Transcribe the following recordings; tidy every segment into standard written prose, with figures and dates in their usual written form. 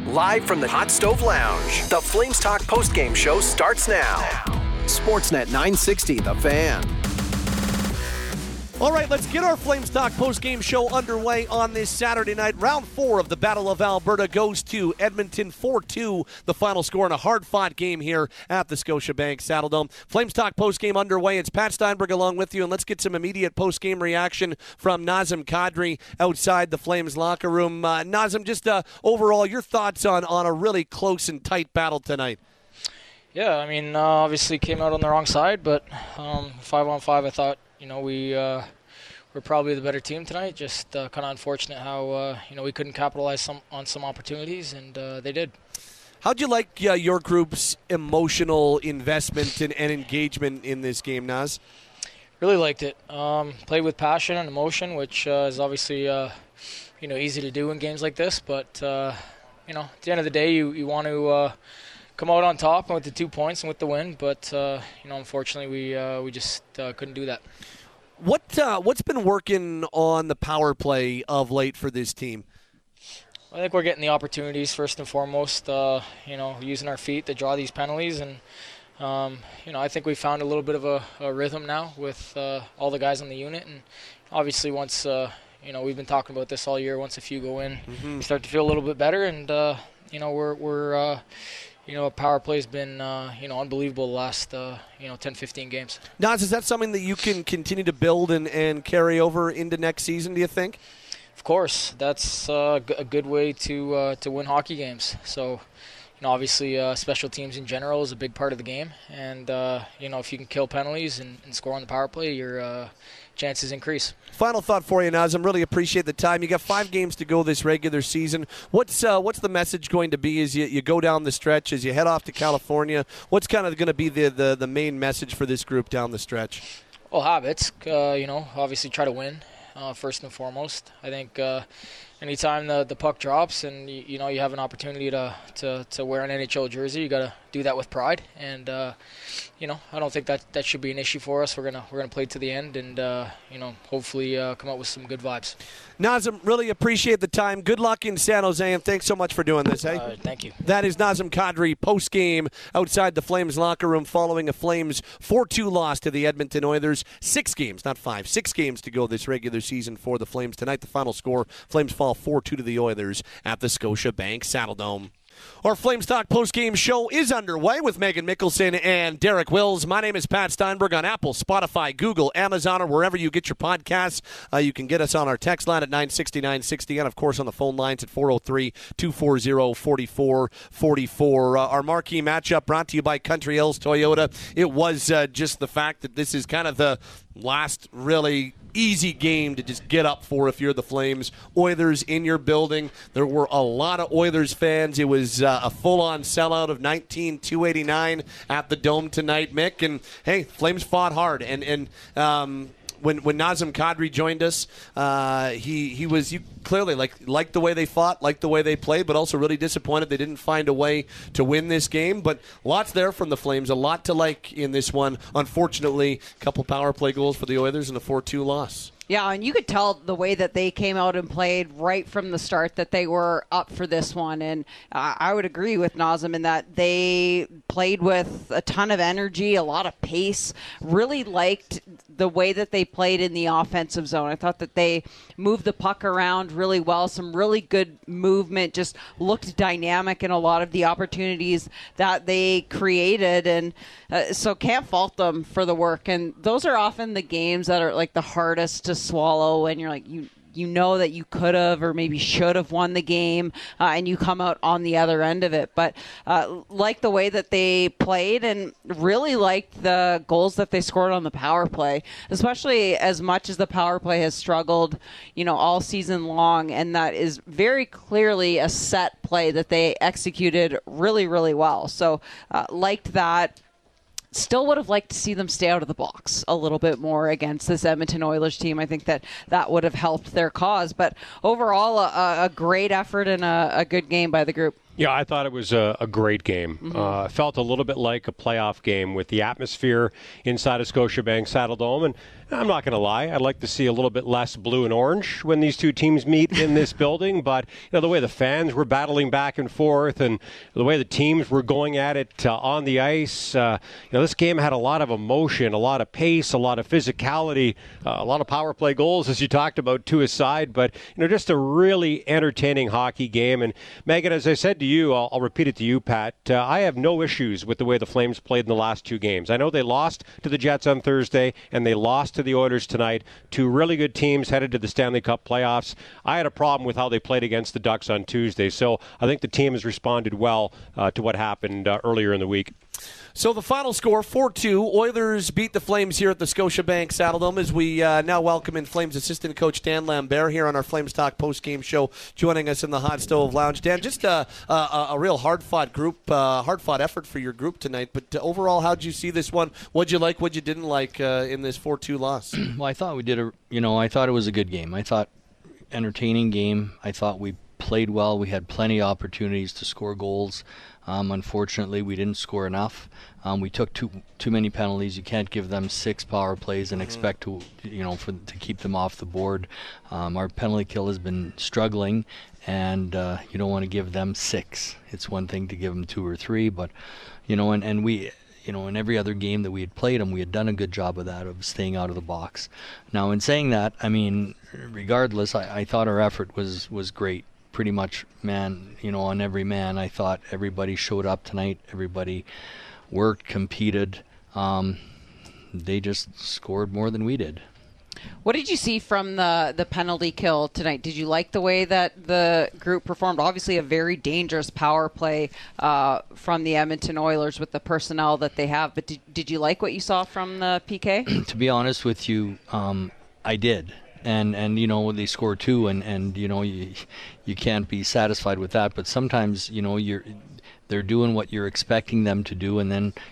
Live from the Hot Stove Lounge, the Flames Talk postgame show starts now. Sportsnet 960, The Fan. All right, let's get our Flames Talk postgame show underway on this Saturday night. Round 4 of the Battle of Alberta goes to Edmonton 4-2, the final score in a hard-fought game here at the Scotiabank Saddledome. Flames Talk postgame underway. It's Pat Steinberg along with you, and let's get some immediate postgame reaction from Nazem Kadri outside the Flames locker room. Nazem, just overall, your thoughts on a really close and tight battle tonight. Yeah, I mean, obviously came out on the wrong side, but 5-on-5, I thought, we're probably the better team tonight. Just kind of unfortunate how we couldn't capitalize on some opportunities, and they did. How'd you like your group's emotional investment and engagement in this game, Naz? Really liked it. Played with passion and emotion, which is obviously easy to do in games like this. But at the end of the day, you want to come out on top with the 2 points and with the win. But unfortunately, we just couldn't do that. What's been working on the power play of late for this team? I think we're getting the opportunities first and foremost. Using our feet to draw these penalties, and I think we found a little bit of a rhythm now with all the guys on the unit. And obviously, once we've been talking about this all year. Once a few go in, we start to feel a little bit better, and we're power play's been, unbelievable the last, 10, 15 games. Naz, is that something that you can continue to build and carry over into next season, do you think? Of course. That's a good way to win hockey games. So, obviously special teams in general is a big part of the game. And, if you can kill penalties and score on the power play, your chances increase. Final thought for you, Nazem. Really appreciate the time. You got 5 games to go this regular season. What's the message going to be as you go down the stretch, as you head off to California? What's kind of going to be the main message for this group down the stretch? Well, habits. Obviously try to win first and foremost. I think anytime the puck drops and you have an opportunity to wear an NHL jersey, you got to do that with pride. And I don't think that should be an issue for us. We're gonna play to the end and hopefully come up with some good vibes. Nazem, really appreciate the time. Good luck in San Jose, and thanks so much for doing this. Hey, thank you. That is Nazem Kadri post game outside the Flames locker room following a Flames 4-2 loss to the Edmonton Oilers. 6 games, not 5, 6 games to go this regular season for the Flames. Tonight, the final score: Flames fall 4-2 to the Oilers at the Scotiabank Saddledome. Our Flames Talk postgame show is underway with Megan Mickelson and Derek Wills. My name is Pat Steinberg on Apple, Spotify, Google, Amazon, or wherever you get your podcasts. You can get us on our text line at 960-960 and, of course, on the phone lines at 403-240-4444. Our marquee matchup brought to you by Country Hills Toyota. It was just the fact that this is kind of the last really easy game to just get up for if you're the Flames. Oilers in your building. There were a lot of Oilers fans. It was a full-on sellout of 19,289 at the Dome tonight, Mick. And, hey, Flames fought hard. And when Nazem Kadri joined us, he was clearly liked the way they fought, liked the way they played, but also really disappointed they didn't find a way to win this game. But lots there from the Flames, a lot to like in this one. Unfortunately, a couple power play goals for the Oilers and a 4-2 loss. Yeah, and you could tell the way that they came out and played right from the start that they were up for this one. And I would agree with Nazem in that they played with a ton of energy, a lot of pace. Really liked the way that they played in the offensive zone. I thought that they moved the puck around really well, some really good movement, just looked dynamic in a lot of the opportunities that they created. And so can't fault them for the work. And those are often the games that are like the hardest to swallow, and you're like, you know that you could have or maybe should have won the game, and you come out on the other end of it. But like the way that they played, and really liked the goals that they scored on the power play, especially as much as the power play has struggled, all season long. And that is very clearly a set play that they executed really, really well. So liked that. Still would have liked to see them stay out of the box a little bit more against this Edmonton Oilers team. I think that would have helped their cause. But overall, a great effort and a good game by the group. Yeah, I thought it was a great game. Felt a little bit like a playoff game with the atmosphere inside of Scotiabank Saddledome. And I'm not going to lie, I'd like to see a little bit less blue and orange when these two teams meet in this building. But the way the fans were battling back and forth and the way the teams were going at it on the ice, this game had a lot of emotion, a lot of pace, a lot of physicality, a lot of power play goals, as you talked about, to a side. But, just a really entertaining hockey game. And, Megan, as I said to you, I'll repeat it to you, Pat, I have no issues with the way the Flames played in the last two games. I know they lost to the Jets on Thursday, and they lost to the Oilers tonight. Two really good teams headed to the Stanley Cup playoffs. I had a problem with how they played against the Ducks on Tuesday, so I think the team has responded well to what happened earlier in the week. So the final score, 4-2. Oilers beat the Flames here at the Scotiabank Saddledome as we now welcome in Flames assistant coach Dan Lambert here on our Flames Talk post-game show, joining us in the Hot Stove Lounge. Dan, just a real hard-fought group, hard-fought effort for your group tonight. But overall, how'd you see this one? What'd you like, what'd you didn't like in this 4-2 loss? Well, I thought we did I thought it was a good game. I thought entertaining game. I thought we played well. We had plenty of opportunities to score goals. Unfortunately, we didn't score enough. We took too many penalties. You can't give them 6 power plays and expect to keep them off the board. Our penalty kill has been struggling, and you don't want to give them 6. It's one thing to give them 2 or 3, but and we. In every other game that we had played them, we had done a good job of that, of staying out of the box. Now, in saying that, regardless, I thought our effort was great. Pretty much, on every man. I thought everybody showed up tonight. Everybody worked, competed. They just scored more than we did. What did you see from the penalty kill tonight? Did you like the way that the group performed? Obviously a very dangerous power play from the Edmonton Oilers with the personnel that they have. But did you like what you saw from the PK? To be honest with you, I did. And they score 2, and you can't be satisfied with that. But sometimes they're doing what you're expecting them to do, and then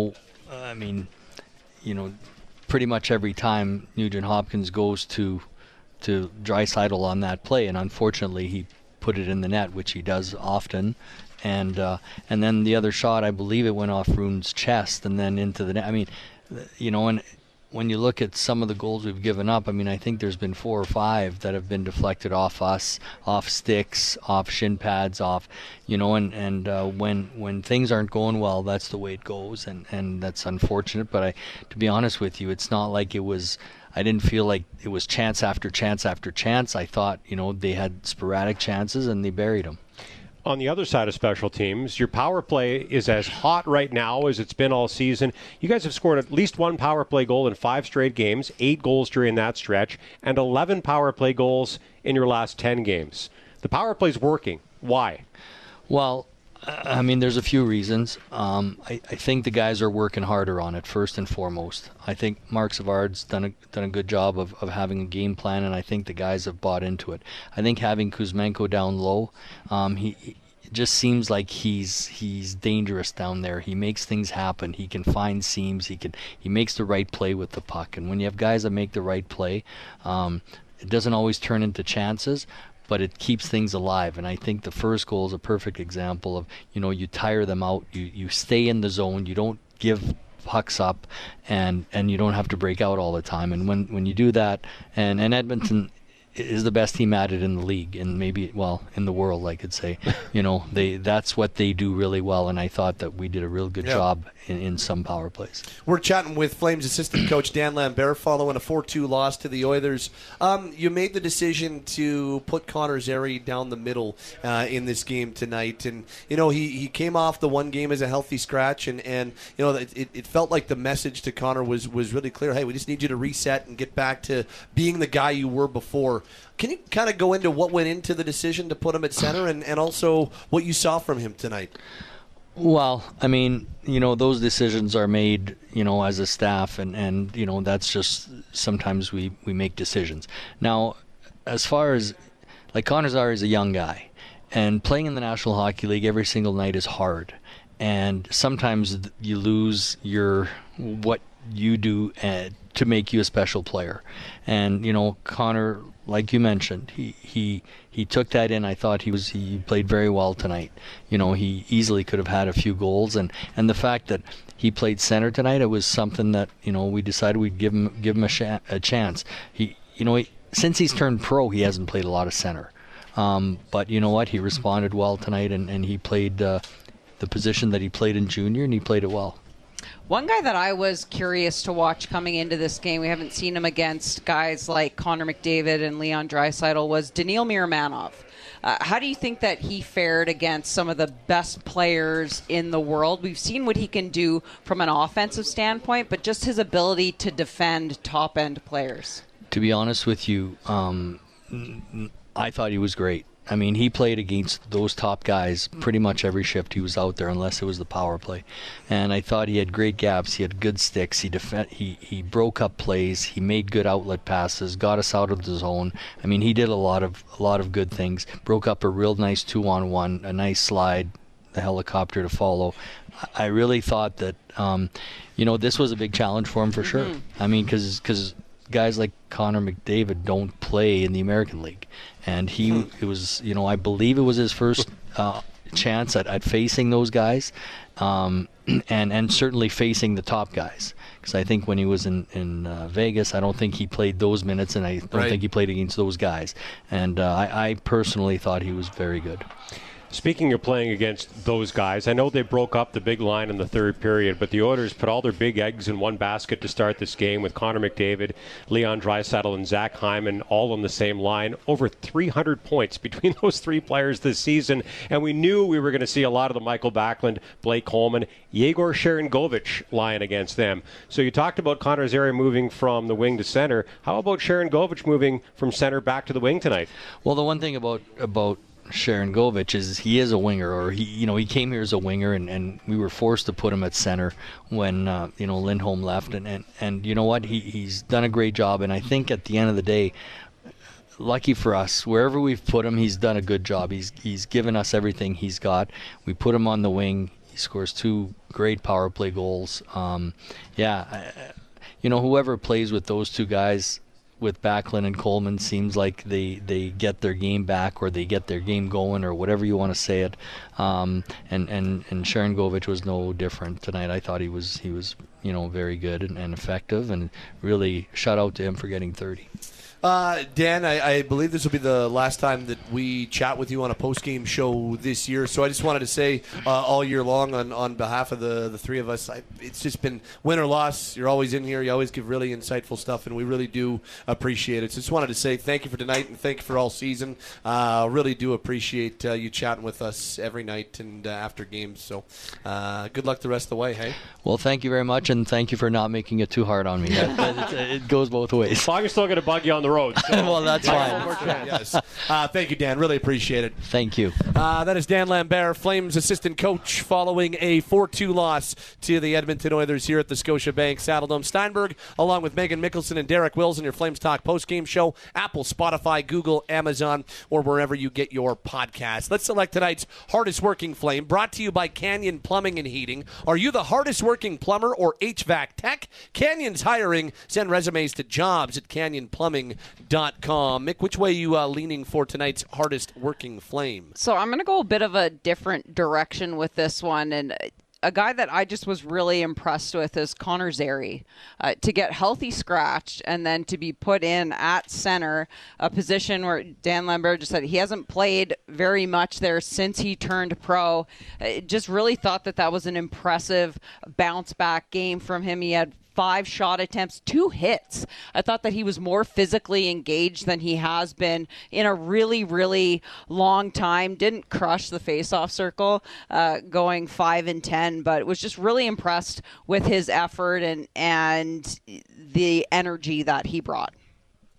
pretty much every time Nugent Hopkins goes to Draisaitl on that play, and unfortunately he put it in the net, which he does often. And then the other shot, I believe it went off Rune's chest and then into the net. And when you look at some of the goals we've given up, I think there's been 4 or 5 that have been deflected off us, off sticks, off shin pads, off, when things aren't going well, that's the way it goes, and that's unfortunate. But to be honest with you, it's not like it was. I didn't feel like it was chance after chance after chance. I thought, they had sporadic chances and they buried them. On the other side of special teams, your power play is as hot right now as it's been all season. You guys have scored at least 1 power play goal in 5 straight games, 8 goals during that stretch, and 11 power play goals in your last 10 games. The power play's working. Why? Well, there's a few reasons. I think the guys are working harder on it, first and foremost. I think Mark Savard's done a good job of having a game plan, and I think the guys have bought into it. I think having Kuzmenko down low, he just seems like he's dangerous down there. He makes things happen. He can find seams. He makes the right play with the puck. And when you have guys that make the right play, it doesn't always turn into chances, but it keeps things alive. And I think the first goal is a perfect example of, you tire them out, you stay in the zone, you don't give pucks up, and you don't have to break out all the time. And when you do that, and Edmonton is the best team at it in the league, and maybe, in the world, I could say. That's what they do really well, and I thought that we did a real good job in some power plays. We're chatting with Flames assistant coach Dan Lambert following a 4-2 loss to the Oilers. You made the decision to put Connor Zary down the middle in this game tonight, and he came off the one game as a healthy scratch, and it felt like the message to Connor was really clear. Hey, we just need you to reset and get back to being the guy you were before. Can you kind of go into what went into the decision to put him at center, and also what you saw from him tonight? Well, those decisions are made, as a staff, and that's just sometimes we make decisions. Now, as far as, Connor Zary is a young guy, and playing in the National Hockey League every single night is hard, and sometimes you lose what you do to make you a special player. And Connor, like you mentioned, he took that in. I thought he played very well tonight. He easily could have had a few goals, and the fact that he played center tonight, it was something that we decided we'd give him a chance. Since he's turned pro, he hasn't played a lot of center. But you know what? He responded well tonight, and he played the position that he played in junior, and he played it well. One guy that I was curious to watch coming into this game, we haven't seen him against guys like Connor McDavid and Leon Draisaitl, was Daniil Miramanov. How do you think that he fared against some of the best players in the world? We've seen what he can do from an offensive standpoint, but just his ability to defend top-end players. To be honest with you, I thought he was great. I mean, he played against those top guys pretty much every shift he was out there, unless it was the power play. And I thought he had great gaps. He had good sticks. He broke up plays. He made good outlet passes. Got us out of the zone. I mean, he did a lot of good things. Broke up a real nice 2-on-1, a nice slide, the helicopter to follow. I really thought that this was a big challenge for him for sure. I mean, because guys like Connor McDavid don't play in the American League, and it was I believe it was his first chance at facing those guys, and certainly facing the top guys, because I think when he was in Vegas, I don't think he played those minutes, and I don't think he played against those guys, and I personally thought he was very good. Speaking of playing against those guys, I know they broke up the big line in the third period, but the Oilers put all their big eggs in one basket to start this game with Connor McDavid, Leon Draisaitl, and Zach Hyman all on the same line. Over 300 points between those three players this season, and we knew we were going to see a lot of the Michael Backlund, Blake Coleman, Yegor Sharangovich line against them. So you talked about Connor Zary moving from the wing to center. How about Sharangovich moving from center back to the wing tonight? Well, the one thing about Sharangovich is he is a winger, or he came here as a winger, and we were forced to put him at center when Lindholm left, and you know what, he's done a great job, and I think at the end of the day, lucky for us, wherever we've put him, he's done a good job. He's given us everything he's got. We put him on the wing. He scores 2 great power play goals. Whoever plays with those two guys, with Backlund and Coleman, seems like they get their game back, or they get their game going, or whatever you want to say it. And Sharangovich was no different tonight. I thought he was very good and effective, and really shout out to him for getting 30. Dan, I believe this will be the last time that we chat with you on a post-game show this year, so I just wanted to say all year long on behalf of the three of us, it's just been win or loss. You're always in here. You always give really insightful stuff, and we really do appreciate it. So just wanted to say thank you for tonight, and thank you for all season. Really do appreciate you chatting with us every night and after games. So good luck the rest of the way, hey? Well, thank you very much, and thank you for not making it too hard on me. It goes both ways. As long as still going to bug you on the road. So. Well, that's fine. Yes. Thank you, Dan. Really appreciate it. Thank you. That is Dan Lambert, Flames assistant coach, following a 4-2 loss to the Edmonton Oilers here at the Scotiabank Saddledome. Steinberg, along with Megan Mickelson and Derek Wills, in your Flames Talk postgame show. Apple, Spotify, Google, Amazon, or wherever you get your podcasts. Let's select tonight's hardest working Flame, brought to you by Canyon Plumbing and Heating. Are you the hardest working plumber or HVAC tech? Canyon's hiring. Send resumes to jobs@canyonplumbing.com. Mick, which way are you leaning for tonight's hardest working Flame? So I'm going to go a bit of a different direction with this one, and a guy that I just was really impressed with is Connor Zary. To get healthy scratched and then to be put in at center, a position where Dan Lambert just said he hasn't played very much there since he turned pro. Just really thought that was an impressive bounce-back game from him. He had 5 shot attempts, 2 hits. I thought that he was more physically engaged than he has been in a really, really long time. Didn't crush the faceoff circle, going 5 and 10, but was just really impressed with his effort and the energy that he brought. Yeah,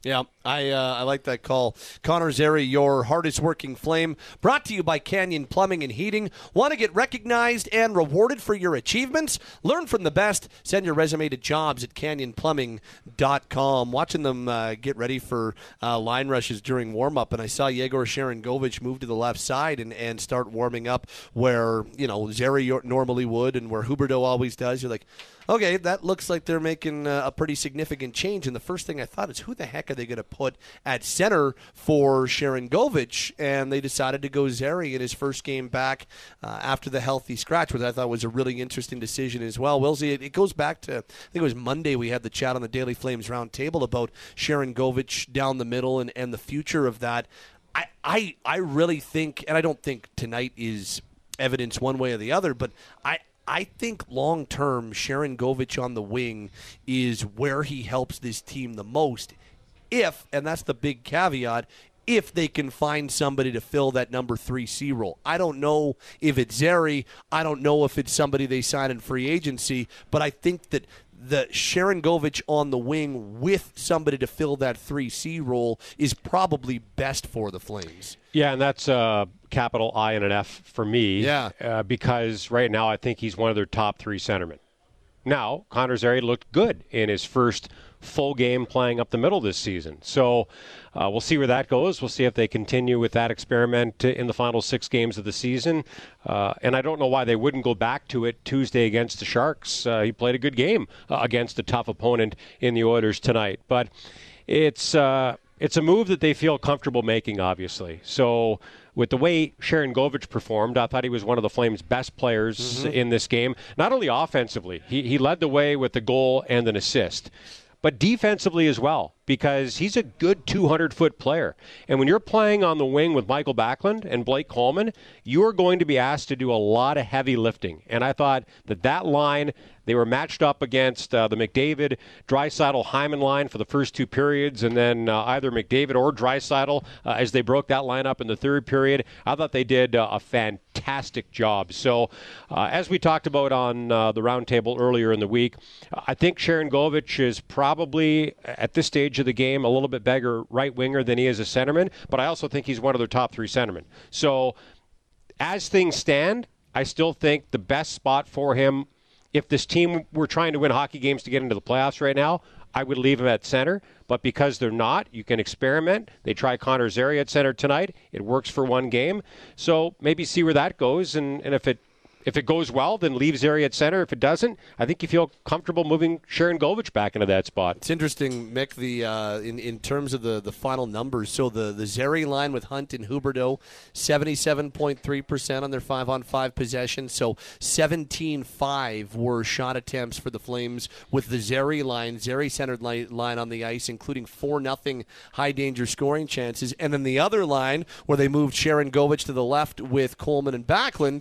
I like that call. Connor Zary, your hardest working Flame, brought to you by Canyon Plumbing and Heating. Want to get recognized and rewarded for your achievements? Learn from the best. Send your resume to jobs at canyonplumbing.com. Watching them get ready for line rushes during warm-up, and I saw Yegor Sharangovich move to the left side and start warming up where, Zary normally would and where Huberdeau always does. You're like, okay, that looks like they're making a pretty significant change. And the first thing I thought is, who the heck are they going to put at center for Sharangovich? And they decided to go Zary in his first game back after the healthy scratch, which I thought was a really interesting decision as well. Wilsey, it goes back to, I think it was Monday we had the chat on the Daily Flames Roundtable about Sharangovich down the middle and the future of that. I really think, and I don't think tonight is evidence one way or the other, but I think long-term, Sharangovich on the wing is where he helps this team the most if, and that's the big caveat, if they can find somebody to fill that number 3C role. I don't know if it's Zary. I don't know if it's somebody they sign in free agency, but I think that the Sharangovich on the wing with somebody to fill that 3C role is probably best for the Flames. Yeah, and that's capital I and an F for me. Yeah. Because right now I think he's one of their top 3 centermen. Now, Connor Zary looked good in his first full game playing up the middle this season. So we'll see where that goes. We'll see if they continue with that experiment in the final 6 games of the season. And I don't know why they wouldn't go back to it Tuesday against the Sharks. He played a good game against a tough opponent in the Oilers tonight. But it's a move that they feel comfortable making, obviously. So with the way Sharangovich performed, I thought he was one of the Flames' best players in this game. Not only offensively, he led the way with the goal and an assist, but defensively as well, because he's a good 200-foot player. And when you're playing on the wing with Michael Backlund and Blake Coleman, you're going to be asked to do a lot of heavy lifting. And I thought that line, they were matched up against the McDavid, Draisaitl, Hyman line for the first 2 periods, and then either McDavid or Draisaitl as they broke that line up in the third period. I thought they did a fantastic job. So as we talked about on the roundtable earlier in the week, I think Sharangovich is probably, at this stage of the game, a little bit better right winger than he is a centerman, but I also think he's one of their top 3 centermen. So as things stand, I still think the best spot for him, if this team were trying to win hockey games to get into the playoffs right now, I would leave him at center. But because they're not, you can experiment. They try Connor Zary at center tonight. It works for 1 game. So maybe see where that goes. And if it goes well, then leave Zary at center. If it doesn't, I think you feel comfortable moving Sharangovich back into that spot. It's interesting, Mick, in terms of the final numbers. So the Zary line with Hunt and Huberdeau, 77.3% on their 5-on-5 possessions. So 17-5 were shot attempts for the Flames with the Zary line, Zary-centered line on the ice, including 4-0 high-danger scoring chances. And then the other line, where they moved Sharangovich to the left with Coleman and Backlund,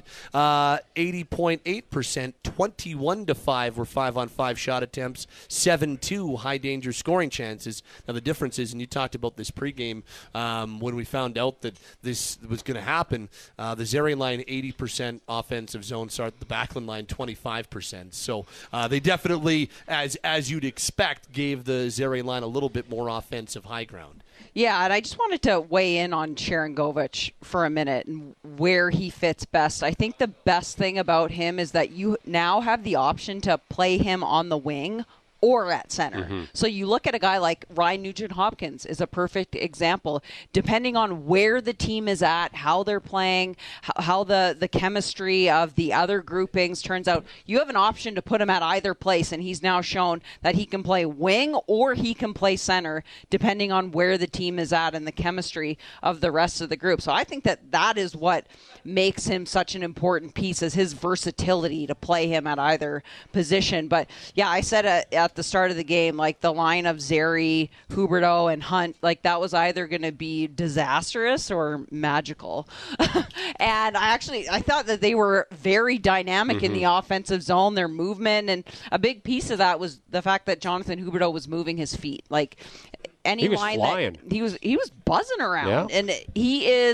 80.8%, 21-5 were 5-on-5 shot attempts, 7-2 high-danger scoring chances. Now, the difference is, and you talked about this pregame when we found out that this was going to happen, the Zary line, 80% offensive zone start, the Backlund line, 25%. So they definitely, as you'd expect, gave the Zary line a little bit more offensive high ground. Yeah, and I just wanted to weigh in on Sharangovich for a minute and where he fits best. I think the best thing about him is that you now have the option to play him on the wing or at center. Mm-hmm. So you look at a guy like Ryan Nugent-Hopkins is a perfect example. Depending on where the team is at, how they're playing, how the chemistry of the other groupings turns out, you have an option to put him at either place, and he's now shown that he can play wing or he can play center, depending on where the team is at and the chemistry of the rest of the group. So I think that is what makes him such an important piece, is his versatility to play him at either position. But yeah, I said at the start of the game, like the line of Zary, Huberdeau, and Hunt, like that was either going to be disastrous or magical. And I thought that they were very dynamic in the offensive zone, their movement, and a big piece of that was the fact that Jonathan Huberdeau was moving his feet. Like any he was line flying. that he was buzzing around, and he is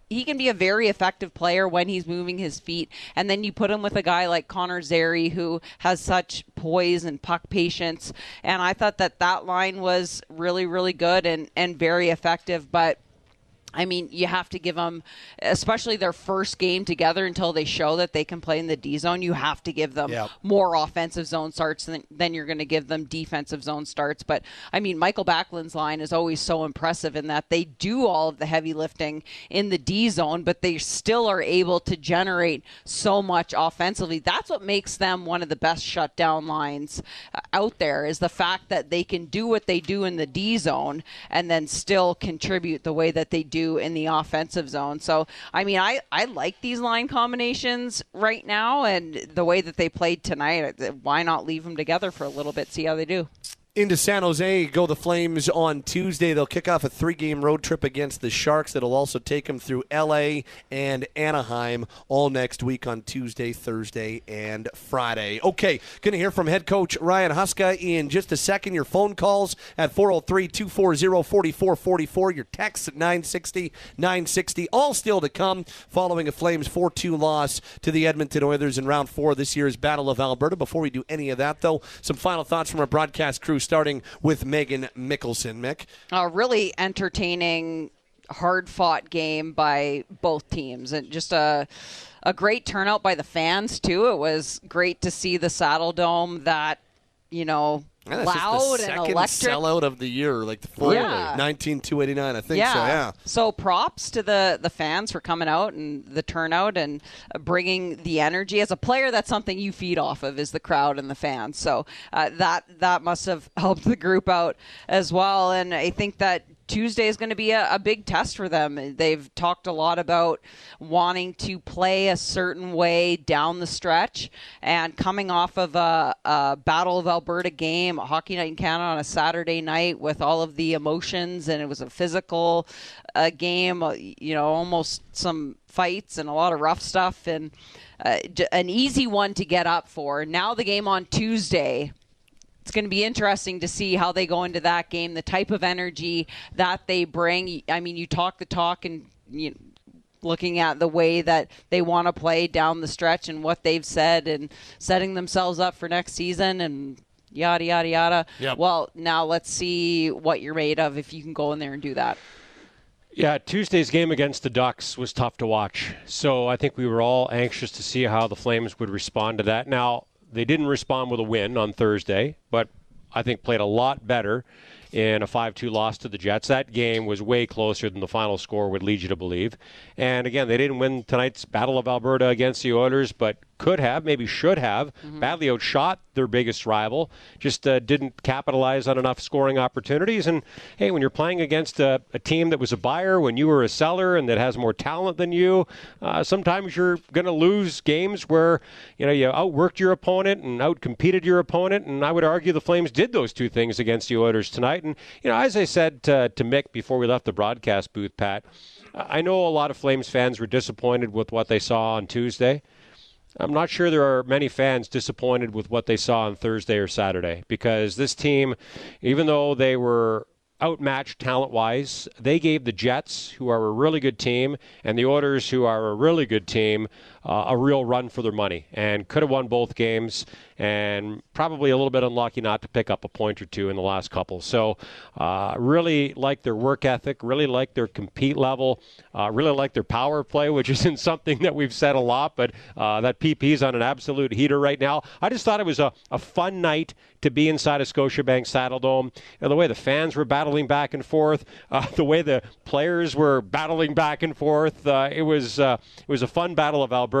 he can be a very effective player when he's moving his feet. And then you put him with a guy like Connor Zary, who has such poise and puck patience. And I thought that line was really, really good and very effective. But I mean, you have to give them, especially their first game together until they show that they can play in the D zone, you have to give them more offensive zone starts than you're going to give them defensive zone starts. But, I mean, Michael Backlund's line is always so impressive in that they do all of the heavy lifting in the D zone, but they still are able to generate so much offensively. That's what makes them one of the best shutdown lines out there, is the fact that they can do what they do in the D zone and then still contribute the way that they do in the offensive zone. So, I mean, I like these line combinations right now, and the way that they played tonight, why not leave them together for a little bit, see how they do? Into San Jose go the Flames on Tuesday. They'll kick off a 3-game road trip against the Sharks. That'll also take them through L.A. and Anaheim all next week on Tuesday, Thursday, and Friday. Okay, going to hear from head coach Ryan Huska in just a second. Your phone calls at 403-240-4444. Your texts at 960-960. All still to come following a Flames 4-2 loss to the Edmonton Oilers in round 4 of this year's Battle of Alberta. Before we do any of that, though, some final thoughts from our broadcast crew, starting with Megan Mickelson. Mick? A really entertaining, hard-fought game by both teams, and just a great turnout by the fans, too. It was great to see the Saddle Dome that, loud and electric. Sellout of the year, like the full 19,289, I think so, yeah. So props to the fans for coming out and the turnout and bringing the energy. As a player, that's something you feed off of, is the crowd and the fans. So that must have helped the group out as well. And I think that Tuesday is going to be a big test for them. They've talked a lot about wanting to play a certain way down the stretch, and coming off of a Battle of Alberta game, a Hockey Night in Canada on a Saturday night with all of the emotions, and it was a physical game, almost some fights and a lot of rough stuff, and an easy one to get up for. Now the game on Tuesday, it's going to be interesting to see how they go into that game, the type of energy that they bring. I mean, you talk the talk, and looking at the way that they want to play down the stretch and what they've said and setting themselves up for next season and yada, yada, yada. Yep. Well, now let's see what you're made of if you can go in there and do that. Yeah, Tuesday's game against the Ducks was tough to watch. So I think we were all anxious to see how the Flames would respond to that. Now, they didn't respond with a win on Thursday, but I think played a lot better in a 5-2 loss to the Jets. That game was way closer than the final score would lead you to believe. And again, they didn't win tonight's Battle of Alberta against the Oilers, but could have, maybe should have. Badly outshot their biggest rival. Just didn't capitalize on enough scoring opportunities. And, hey, when you're playing against a team that was a buyer when you were a seller and that has more talent than you, sometimes you're going to lose games where, you outworked your opponent and outcompeted your opponent. And I would argue the Flames did those two things against the Oilers tonight. And, as I said to Mick before we left the broadcast booth, Pat, I know a lot of Flames fans were disappointed with what they saw on Tuesday. I'm not sure there are many fans disappointed with what they saw on Thursday or Saturday, because this team, even though they were outmatched talent-wise, they gave the Jets, who are a really good team, and the Oilers, who are a really good team, a real run for their money, and could have won both games, and probably a little bit unlucky not to pick up a point or two in the last couple. So really like their work ethic, really like their compete level, really like their power play, which isn't something that we've said a lot, but that PP's on an absolute heater right now. I just thought it was a fun night to be inside of Scotiabank Saddledome. And the way the fans were battling back and forth, the way the players were battling back and forth, it was a fun Battle of Alberta.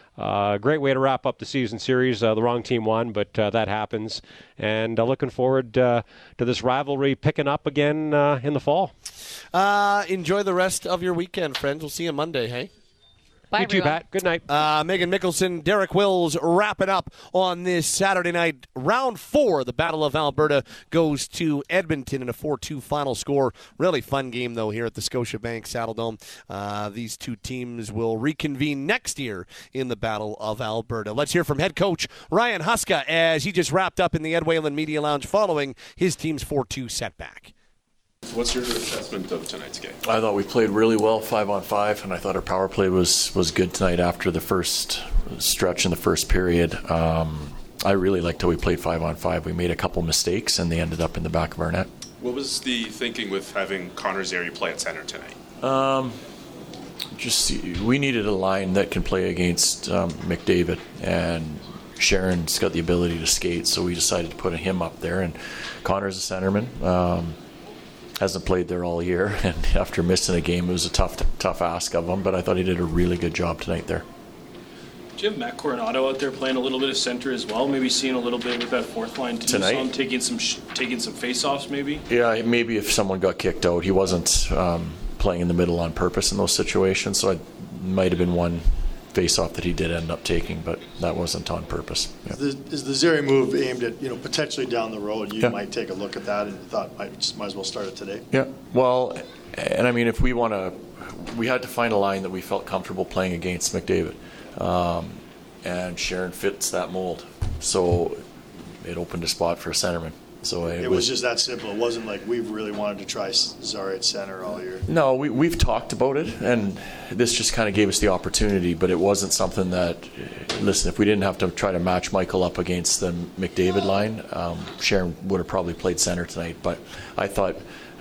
Great way to wrap up the season series. The wrong team won, but that happens. And looking forward to this rivalry picking up again in the fall. Enjoy the rest of your weekend, friends. We'll see you Monday, hey? Bye, you too, Pat. Good night. Megan Mickelson, Derek Wills wrapping up on this Saturday night. Round 4, the Battle of Alberta goes to Edmonton in a 4-2 final score. Really fun game, though, here at the Scotiabank Saddledome. These two teams will reconvene next year in the Battle of Alberta. Let's hear from head coach Ryan Huska as he just wrapped up in the Ed Whalen Media Lounge following his team's 4-2 setback. What's your assessment of tonight's game? I thought we played really well 5-on-5, and I thought our power play was good tonight after the first stretch in the first period. I really liked how we played 5-on-5. We made a couple mistakes, and they ended up in the back of our net. What was the thinking with having Connor Zary play at center tonight? We needed a line that can play against McDavid, and Sharon's got the ability to skate, so we decided to put him up there. And Connor's a centerman. Hasn't played there all year, and after missing a game, it was a tough ask of him, but I thought he did a really good job tonight there. Do you have Matt Coronado out there playing a little bit of center as well? Maybe seeing a little bit with that fourth line too. Tonight? So taking some face-offs maybe? Yeah, maybe if someone got kicked out. He wasn't playing in the middle on purpose in those situations, so it might have been one face-off that he did end up taking, but that wasn't on purpose. Yeah. Is the Zary move aimed at, potentially down the road? You Yeah. might take a look at that and thought might as well start it today. Yeah, well, and I mean, if we had to find a line that we felt comfortable playing against McDavid, and Sharon fits that mold, so it opened a spot for a centerman. So It was just that simple. It wasn't like we've really wanted to try Zary at center all year. No, we've talked about it, and this just kind of gave us the opportunity, but it wasn't something that, listen, if we didn't have to try to match Michael up against the McDavid line, Sharon would have probably played center tonight, but I thought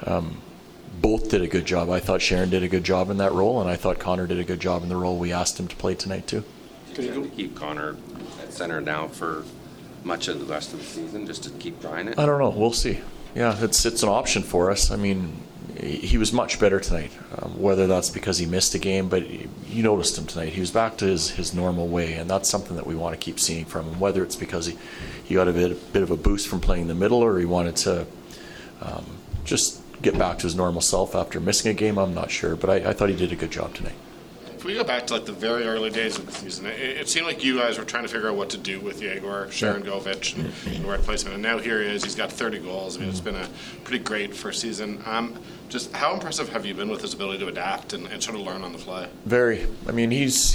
both did a good job. I thought Sharon did a good job in that role, and I thought Connor did a good job in the role we asked him to play tonight too. Could you keep Connor at center now for much of the rest of the season, just to keep trying it? I don't know. We'll see. Yeah, it's an option for us. I mean, he was much better tonight. Whether that's because he missed a game, but you noticed him tonight. He was back to his normal way, and that's something that we want to keep seeing from him. Whether it's because he got a bit of a boost from playing the middle, or he wanted to just get back to his normal self after missing a game, I'm not sure. But I thought he did a good job tonight. If we go back to the very early days of the season, it seemed like you guys were trying to figure out what to do with Yegor Sharangovich and where to place him. And now here he is. He's got 30 goals. I mean, it's been a pretty great first season. Just how impressive have you been with his ability to adapt and sort of learn on the fly? Very. I mean, he's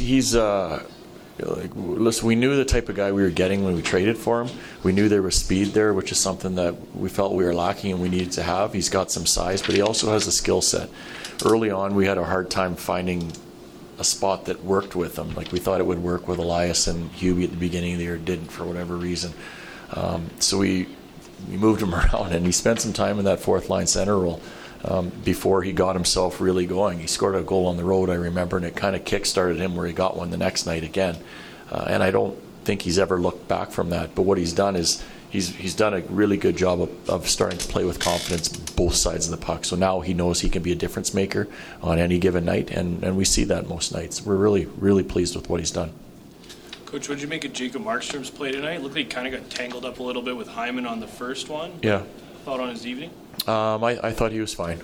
listen, we knew the type of guy we were getting when we traded for him. We knew there was speed there, which is something that we felt we were lacking and we needed to have. He's got some size, but he also has a skill set. Early on, we had a hard time finding a spot that worked with him. Like we thought it would work with Elias and Hubie at the beginning of the year. It didn't for whatever reason. So we moved him around, and he spent some time in that fourth line center role before he got himself really going. He scored a goal on the road, I remember, and it kind of kick-started him where he got one the next night again. And I don't think he's ever looked back from that. But what he's done is he's done a really good job of starting to play with confidence both sides of the puck. So now he knows he can be a difference maker on any given night, and we see that most nights. We're really, really pleased with what he's done. Coach, what did you make of Jacob Markstrom's play tonight? It looked like he kind of got tangled up a little bit with Hyman on the first one. Yeah. Thought on his evening? I thought he was fine.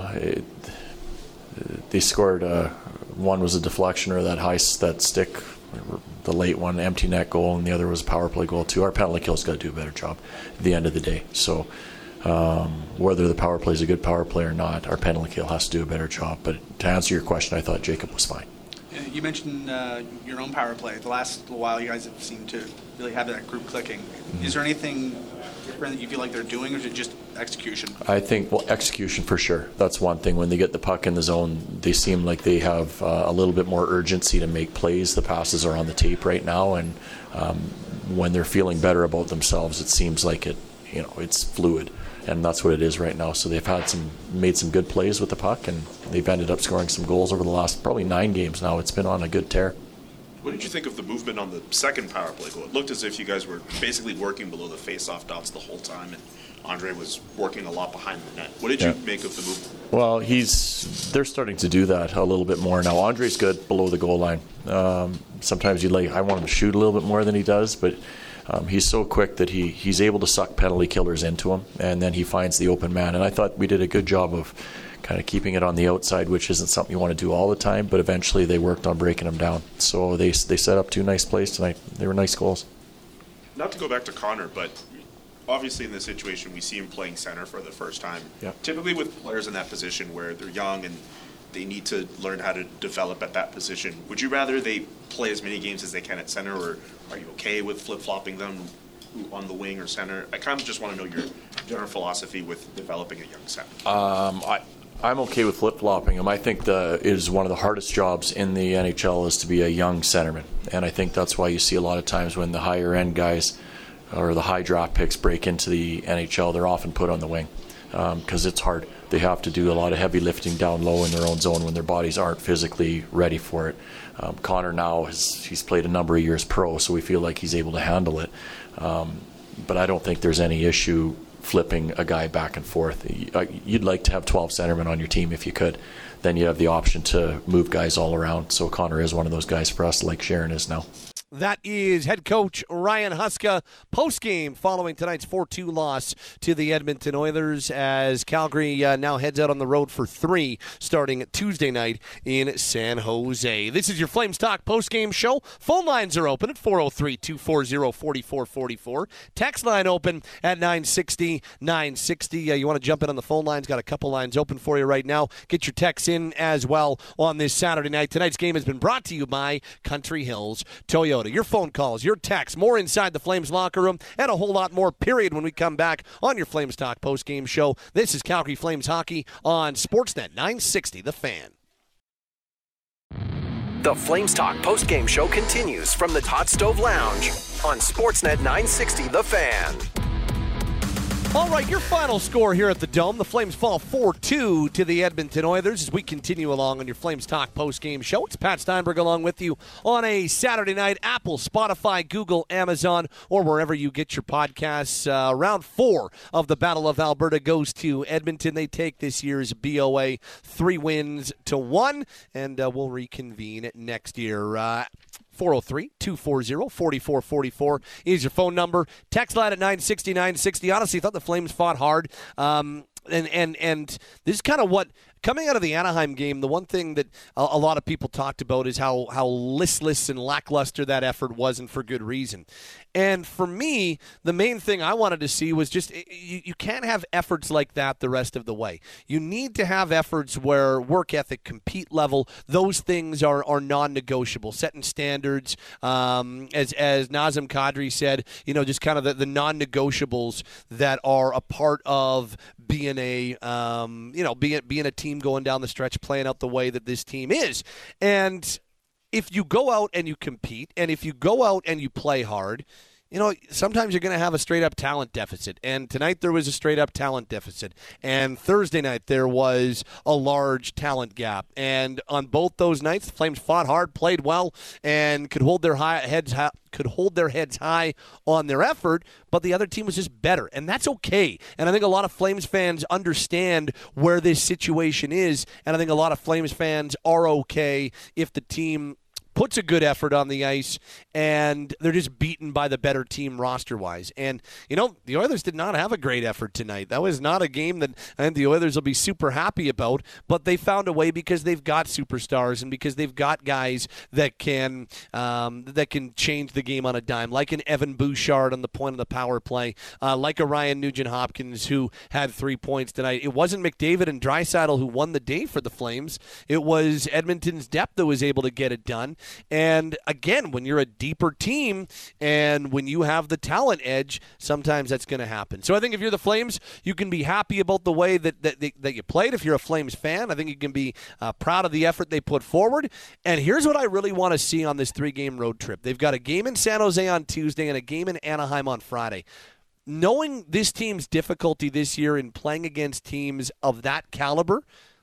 They scored. One was a deflection, or that stick, the late one, empty net goal, and the other was a power play goal too. Our penalty kill's got to do a better job at the end of the day. So whether the power play is a good power play or not, our penalty kill has to do a better job. But to answer your question, I thought Jacob was fine. You mentioned your own power play. The last little while, you guys have seemed to really have that group clicking. Mm-hmm. Is there anything different that you feel like they're doing, or is it just execution? I think, execution for sure. That's one thing. When they get the puck in the zone, they seem like they have a little bit more urgency to make plays. The passes are on the tape right now, and when they're feeling better about themselves, it seems like it's fluid. And that's what it is right now. So they've made some good plays with the puck, and they've ended up scoring some goals over the last probably 9 games now. It's been on a good tear. What did you think of the movement on the second power play goal? It looked as if you guys were basically working below the face-off dots the whole time, and Andre was working a lot behind the net. What did you make of the movement? Well, they're starting to do that a little bit more now. Andre's good below the goal line. Sometimes I want him to shoot a little bit more than he does, but he's so quick that he's able to suck penalty killers into him, and then he finds the open man. And I thought we did a good job of kind of keeping it on the outside, which isn't something you want to do all the time, but eventually they worked on breaking them down. So they set up 2 nice plays tonight. They were nice goals. Not to go back to Connor, but obviously in this situation we see him playing center for the first time. Yeah. Typically with players in that position where they're young and they need to learn how to develop at that position, would you rather they play as many games as they can at center, or are you okay with flip-flopping them? on the wing or center? I kind of just want to know your general philosophy with developing a young center. I'm okay with flip-flopping him. I think it is one of the hardest jobs in the NHL is to be a young centerman. And I think that's why you see a lot of times when the higher-end guys or the high draft picks break into the NHL, they're often put on the wing because it's hard. They have to do a lot of heavy lifting down low in their own zone when their bodies aren't physically ready for it. Connor now, he's played a number of years pro, so we feel like he's able to handle it. But I don't think there's any issue flipping a guy back and forth. You'd like to have 12 centermen on your team if you could. Then you have the option to move guys all around. So Connor is one of those guys for us, like Sharon is now. That is head coach Ryan Huska post-game following tonight's 4-2 loss to the Edmonton Oilers as Calgary now heads out on the road for 3 starting Tuesday night in San Jose. This is your Flames Talk post-game show. Phone lines are open at 403-240-4444. Text line open at 960-960. You want to jump in on the phone lines? Got a couple lines open for you right now. Get your texts in as well on this Saturday night. Tonight's game has been brought to you by Country Hills Toyota. Your phone calls, your texts, more inside the Flames locker room, and a whole lot more, period, when we come back on your Flames Talk post-game show. This is Calgary Flames Hockey on Sportsnet 960, The Fan. The Flames Talk post-game show continues from the Hot Stove Lounge on Sportsnet 960, The Fan. All right, your final score here at the Dome. The Flames fall 4-2 to the Edmonton Oilers as we continue along on your Flames Talk post-game show. It's Pat Steinberg along with you on a Saturday night. Apple, Spotify, Google, Amazon, or wherever you get your podcasts. Round 4 of the Battle of Alberta goes to Edmonton. They take this year's BOA 3-1, and we'll reconvene next year. 403-240-4444 is your phone number. Text line at 960-960. Honestly, thought the Flames fought hard. And this is kind of what, coming out of the Anaheim game, the one thing that a lot of people talked about is how listless and lackluster that effort was, and for good reason. And for me, the main thing I wanted to see was just you can't have efforts like that the rest of the way. You need to have efforts where work ethic, compete level, those things are non-negotiable. Setting standards, as Nazem Kadri said, just kind of the non-negotiables that are a part of being a being a team going down the stretch, playing out the way that this team is. And if you go out and you compete, and if you go out and you play hard, sometimes you're going to have a straight-up talent deficit. And tonight there was a straight-up talent deficit. And Thursday night there was a large talent gap. And on both those nights, the Flames fought hard, played well, and could hold their heads high on their effort, but the other team was just better, and that's okay. And I think a lot of Flames fans understand where this situation is, and I think a lot of Flames fans are okay if the team puts a good effort on the ice, and they're just beaten by the better team roster-wise. And, the Oilers did not have a great effort tonight. That was not a game that I think the Oilers will be super happy about, but they found a way because they've got superstars and because they've got guys that can change the game on a dime, like an Evan Bouchard on the point of the power play, like a Ryan Nugent-Hopkins who had 3 points tonight. It wasn't McDavid and Draisaitl who won the day for the Flames. It was Edmonton's depth that was able to get it done. And again, when you're a deeper team and when you have the talent edge, sometimes that's going to happen. So I think if you're the Flames, you can be happy about the way that you played. If you're a Flames fan, I think you can be proud of the effort they put forward. And here's what I really want to see on this 3-game road trip. They've got a game in San Jose on Tuesday and a game in Anaheim on Friday. Knowing this team's difficulty this year in playing against teams of that caliber,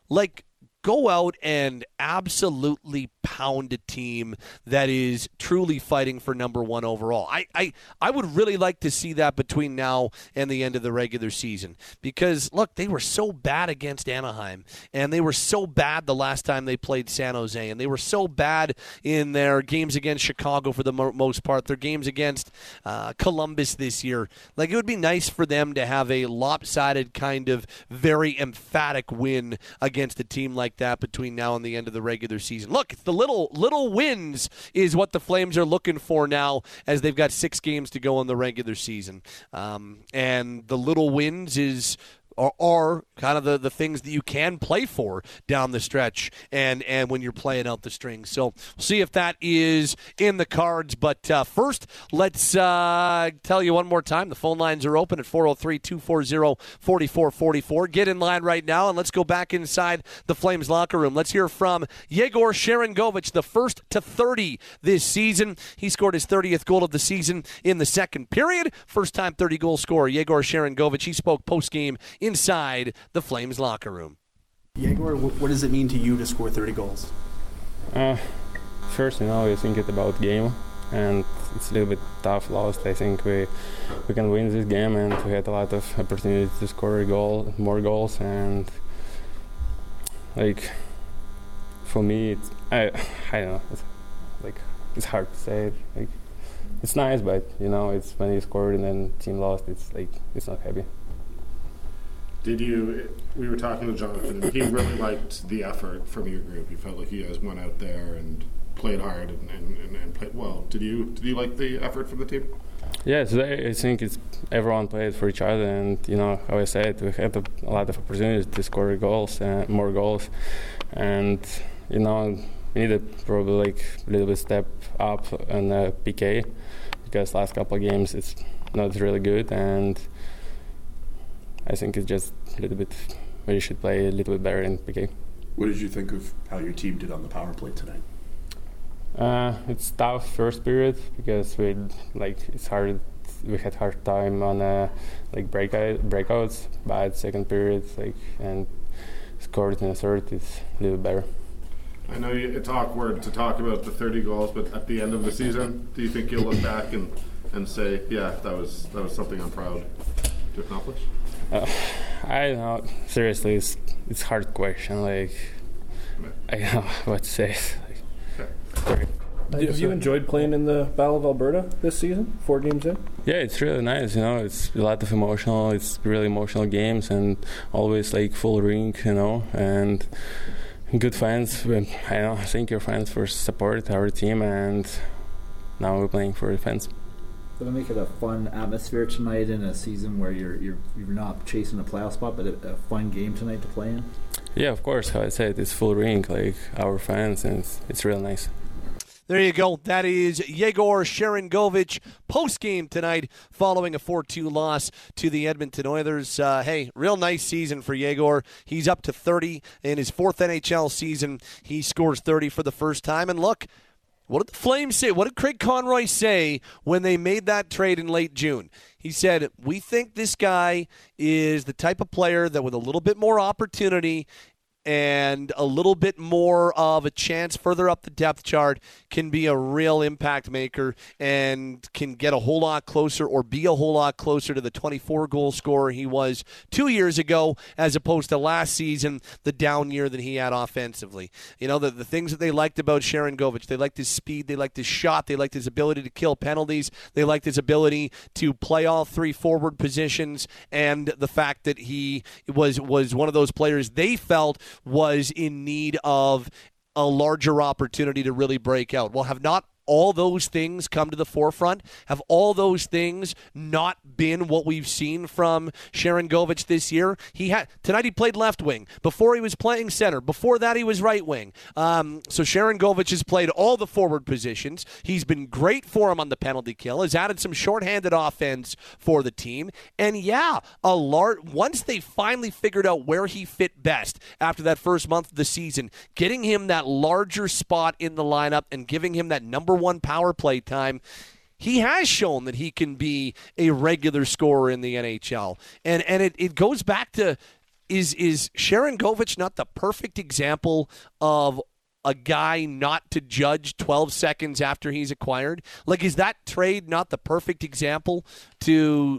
go out and absolutely pound a team that is truly fighting for number 1 overall. I would really like to see that between now and the end of the regular season because, look, they were so bad against Anaheim, and they were so bad the last time they played San Jose, and they were so bad in their games against Chicago for the most part, their games against Columbus this year. It would be nice for them to have a lopsided kind of very emphatic win against a team like that between now and the end of the regular season. Look, it's the little wins is what the Flames are looking for now as they've got 6 games to go in the regular season. And the little wins is are kind of the things that you can play for down the stretch and when you're playing out the strings. So we'll see if that is in the cards. But first, let's tell you one more time, the phone lines are open at 403-240-4444. Get in line right now, and let's go back inside the Flames locker room. Let's hear from Yegor Sharangovich, the first to 30 this season. He scored his 30th goal of the season in the second period. First-time 30-goal scorer, Yegor Sharangovich. He spoke post-game inside the Flames locker room. Yegor, what does it mean to you to score 30 goals? First, you think it's about game, and it's a little bit tough loss. I think we can win this game, and we had a lot of opportunities to score more goals, and for me, I don't know. It's hard to say. It's nice, but it's when you scored and then team lost. It's not happy. We were talking to Jonathan, and he really liked the effort from your group. He felt like you guys went out there and played hard and played well. Did you like the effort from the team? Yes, I think everyone played for each other, and how I said, we had a lot of opportunities to score goals, more goals, and we needed probably a little bit step up on PK, because last couple of games it's not really good, and I think it's just a little bit, we should play a little bit better in PK. What did you think of how your team did on the power play tonight? It's tough first period because it's hard. We had hard time on breakouts, but second period and scored in the third, it's a little better. I know it's awkward to talk about the 30 goals, but at the end of the season, do you think you'll look back and say, yeah, that was something I'm proud to accomplish? I don't know. Seriously, it's a hard question. I don't know what to say. Have you enjoyed playing in the Battle of Alberta this season, 4 games in? Yeah, it's really nice. It's a lot of emotional. It's really emotional games, and always full rink. And good fans. I thank your fans for support our team, and now we're playing for the fans. Going to make it a fun atmosphere tonight in a season where you're not chasing a playoff spot, but a fun game tonight to play in. Yeah, of course. How I said, it's full rink, our fans, and it's real nice. There you go. That is Yegor Sharangovich post-game tonight following a 4-2 loss to the Edmonton Oilers. Real nice season for Yegor. He's up to 30 in his 4th NHL season. He scores 30 for the first time. And look, what did the Flames say? What did Craig Conroy say when they made that trade in late June? He said, we think this guy is the type of player that with a little bit more opportunity and a little bit more of a chance further up the depth chart can be a real impact maker and can get a whole lot closer or be a whole lot closer to the 24-goal scorer he was 2 years ago as opposed to last season, the down year that he had offensively. The things that they liked about Sharangovich, they liked his speed, they liked his shot, they liked his ability to kill penalties, they liked his ability to play all 3 forward positions, and the fact that he was one of those players they felt was in need of a larger opportunity to really break out. Well, have not all those things come to the forefront? Have all those things not been what we've seen from Sharangovich this year? Tonight he played left wing. Before he was playing center. Before that he was right wing. So Sharangovich has played all the forward positions. He's been great for him on the penalty kill. Has added some shorthanded offense for the team. And once they finally figured out where he fit best after that first month of the season, getting him that larger spot in the lineup and giving him that number 1 power play time, he has shown that he can be a regular scorer in the NHL. And it goes back to, is Sharangovich not the perfect example of a guy not to judge 12 seconds after he's acquired? Is that trade not the perfect example to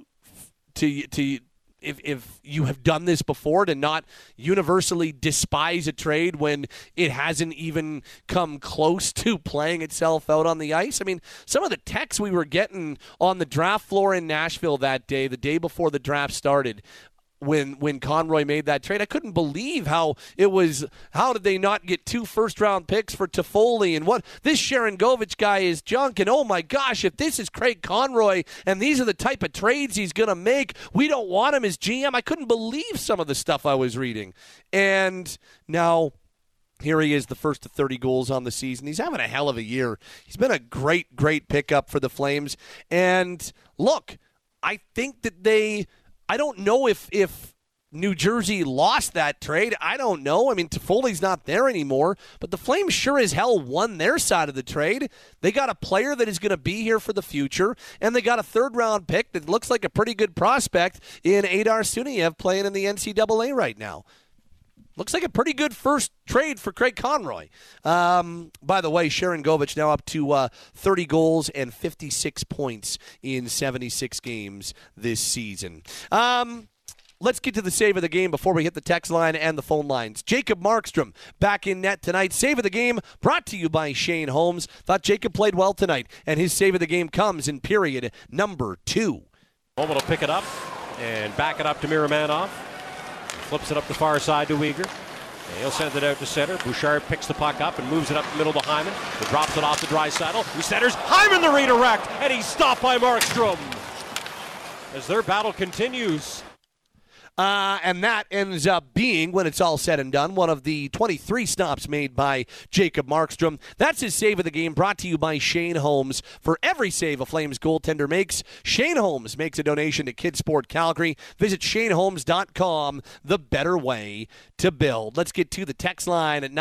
if you have done this before, to not universally despise a trade when it hasn't even come close to playing itself out on the ice? I mean, some of the texts we were getting on the draft floor in Nashville that day, the day before the draft started, when Conroy made that trade. I couldn't believe how did they not get 2 first-round picks for Toffoli, and what this Sharangovich guy is junk, and oh my gosh, if this is Craig Conroy and these are the type of trades he's going to make, we don't want him as GM. I couldn't believe some of the stuff I was reading. And now here he is, the first to 30 goals on the season. He's having a hell of a year. He's been a great, great pickup for the Flames. And look, I think that I don't know if New Jersey lost that trade. I don't know. I mean, Toffoli's not there anymore, but the Flames sure as hell won their side of the trade. They got a player that is going to be here for the future, and they got a third-round pick that looks like a pretty good prospect in Adar Suniev playing in the NCAA right now. Looks like a pretty good first trade for Craig Conroy. By the way, Sharangovich now up to 30 goals and 56 points in 76 games this season. Let's get to the save of the game before we hit the text line and the phone lines. Jacob Markstrom back in net tonight. Save of the game brought to you by Shane Holmes. Thought Jacob played well tonight, and his save of the game comes in period number 2. Holman will pick it up and back it up to Miromanov. Flips it up the far side to Weegar. And he'll send it out to center. Bouchard picks the puck up and moves it up the middle to Hyman. He drops it off to Draisaitl, who centers. Hyman the redirect, and he's stopped by Markstrom. As their battle continues. And that ends up being, when it's all said and done, one of the 23 stops made by Jacob Markstrom. That's his save of the game, brought to you by Shane Holmes. For every save a Flames goaltender makes, Shane Holmes makes a donation to Kidsport Calgary. Visit ShaneHolmes.com, the better way to build. Let's get to the text line at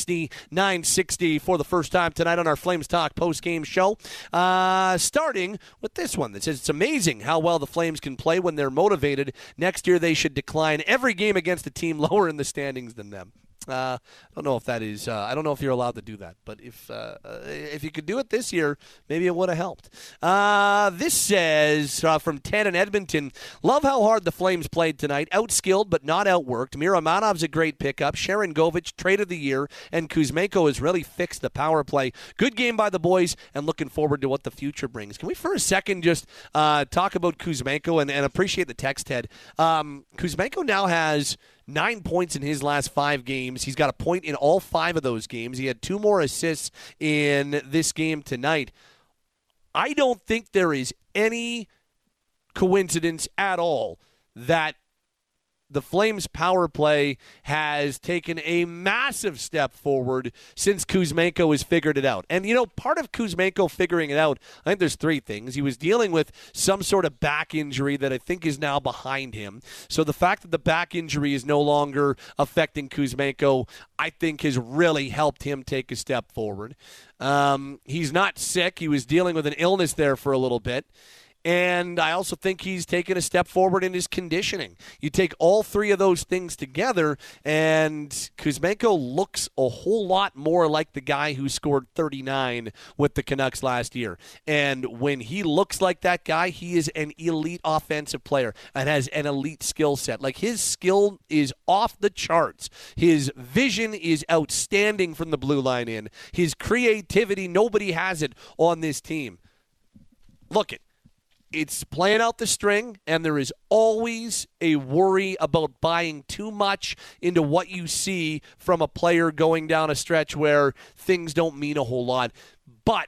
960 for the first time tonight on our Flames Talk post-game show. Starting with this one that says, it's amazing how well the Flames can play when they're motivated. Next year they should decline every game against a team lower in the standings than them. I don't know if that is. I don't know if you're allowed to do that, but if you could do it this year, maybe it would have helped. This says from Ted in Edmonton. Love how hard the Flames played tonight. Outskilled but not outworked. Miromanov's a great pickup. Sharangovich, trade of the year, and Kuzmenko has really fixed the power play. Good game by the boys, and looking forward to what the future brings. Can we for a second just talk about Kuzmenko and appreciate the text, Ted? Kuzmenko now has 9 points in his last 5 games. He's got a point in all 5 of those games. He had 2 more assists in this game tonight. I don't think there is any coincidence at all that the Flames power play has taken a massive step forward since Kuzmenko has figured it out. And, part of Kuzmenko figuring it out, I think there's 3 things. He was dealing with some sort of back injury that I think is now behind him. So the fact that the back injury is no longer affecting Kuzmenko, I think has really helped him take a step forward. He's not sick. He was dealing with an illness there for a little bit. And I also think he's taken a step forward in his conditioning. You take all 3 of those things together, and Kuzmenko looks a whole lot more like the guy who scored 39 with the Canucks last year. And when he looks like that guy, he is an elite offensive player and has an elite skill set. Like, his skill is off the charts. His vision is outstanding from the blue line in. His creativity, nobody has it on this team. Look it. It's playing out the string, and there is always a worry about buying too much into what you see from a player going down a stretch where things don't mean a whole lot. But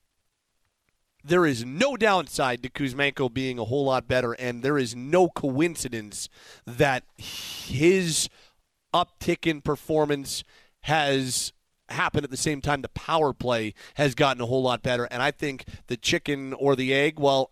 there is no downside to Kuzmenko being a whole lot better, and there is no coincidence that his uptick in performance has happened at the same time the power play has gotten a whole lot better. And I think the chicken or the egg, well,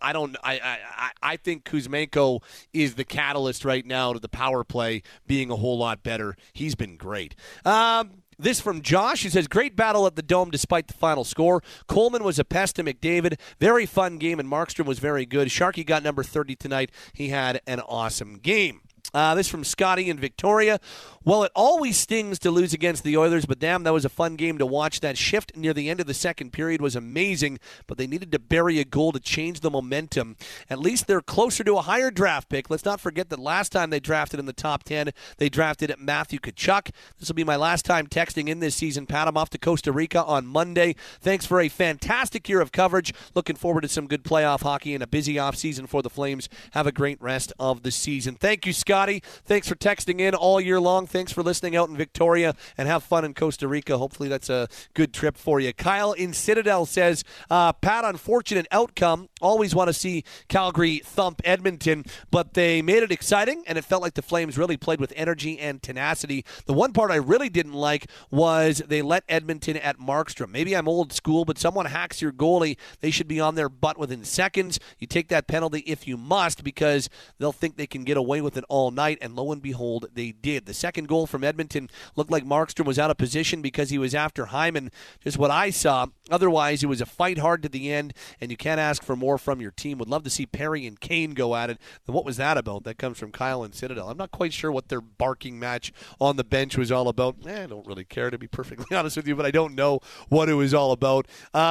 I think Kuzmenko is the catalyst right now to the power play being a whole lot better. He's been great. This from Josh. He says, great battle at the Dome despite the final score. Coleman was a pest to McDavid. Very fun game, and Markstrom was very good. Sharky got number 30 tonight. He had an awesome game. This from Scotty in Victoria. Well, it always stings to lose against the Oilers, but damn, that was a fun game to watch. That shift near the end of the second period was amazing, but they needed to bury a goal to change the momentum. At least they're closer to a higher draft pick. Let's not forget that last time they drafted in the top 10, they drafted Matthew Tkachuk. This will be my last time texting in this season. Pat, I'm off to Costa Rica on Monday. Thanks for a fantastic year of coverage. Looking forward to some good playoff hockey and a busy offseason for the Flames. Have a great rest of the season. Thank you, Scott. Scotty. Thanks for texting in all year long. Thanks for listening out in Victoria, and have fun in Costa Rica. Hopefully that's a good trip for you. Kyle in Citadel says, Pat, unfortunate outcome. Always want to see Calgary thump Edmonton, but they made it exciting, and it felt like the Flames really played with energy and tenacity. The one part I really didn't like was they let Edmonton at Markstrom. Maybe I'm old school, but someone hacks your goalie, they should be on their butt within seconds. You take that penalty if you must, because they'll think they can get away with it all night, and lo and behold, they did. The second goal from Edmonton looked like Markstrom was out of position because he was after Hyman, just what I saw. Otherwise, it was a fight hard to the end, and you can't ask for more from your team. Would love to see Perry and Kane go at it. And what was that about? That comes from Kyle and Citadel. I'm not quite sure what their barking match on the bench was all about. I don't really care, to be perfectly honest with you, but I don't know what it was all about.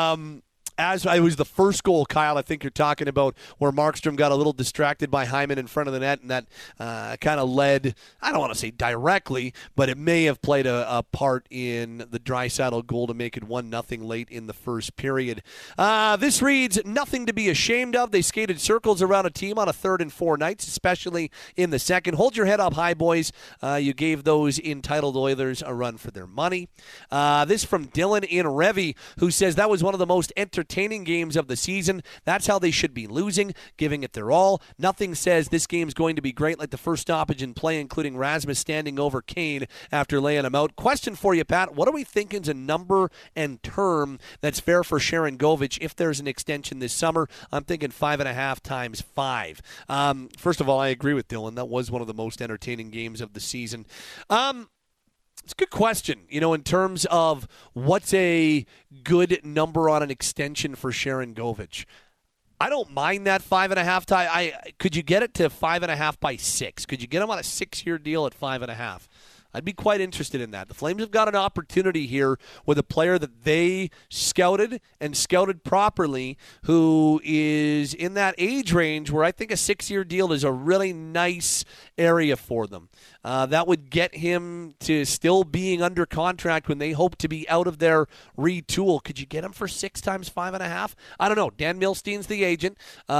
As it was the first goal, Kyle, I think you're talking about, where Markstrom got a little distracted by Hyman in front of the net, and that kind of led, I don't want to say directly, but it may have played a part in the Draisaitl goal to make it 1-0 late in the first period. This reads, nothing to be ashamed of. They skated circles around a team on a 3rd and 4 nights, especially in the second. Hold your head up high, boys. You gave those entitled Oilers a run for their money. This from Dylan in Revy, who says that was one of the most entertaining games of the season. That's how they should be losing, giving it their all. Nothing says this game's going to be great like the first stoppage in play, including Rasmus standing over Kane after laying him out. Question for you, Pat. What are we thinking is a number and term that's fair for Sharon Govich if there's an extension this summer? I'm thinking 5.5 times 5. First of all, I agree with Dylan. That was one of the most entertaining games of the season. It's a good question, in terms of what's a good number on an extension for Sharon Govich. I don't mind that 5.5 time. Could you get it to 5.5 by 6? Could you get him on a 6-year deal at 5.5? I'd be quite interested in that. The Flames have got an opportunity here with a player that they scouted and scouted properly, who is in that age range where I think a 6-year deal is a really nice area for them. That would get him to still being under contract when they hope to be out of their retool. Could you get him for 6 times 5.5? I don't know. Dan Milstein's the agent.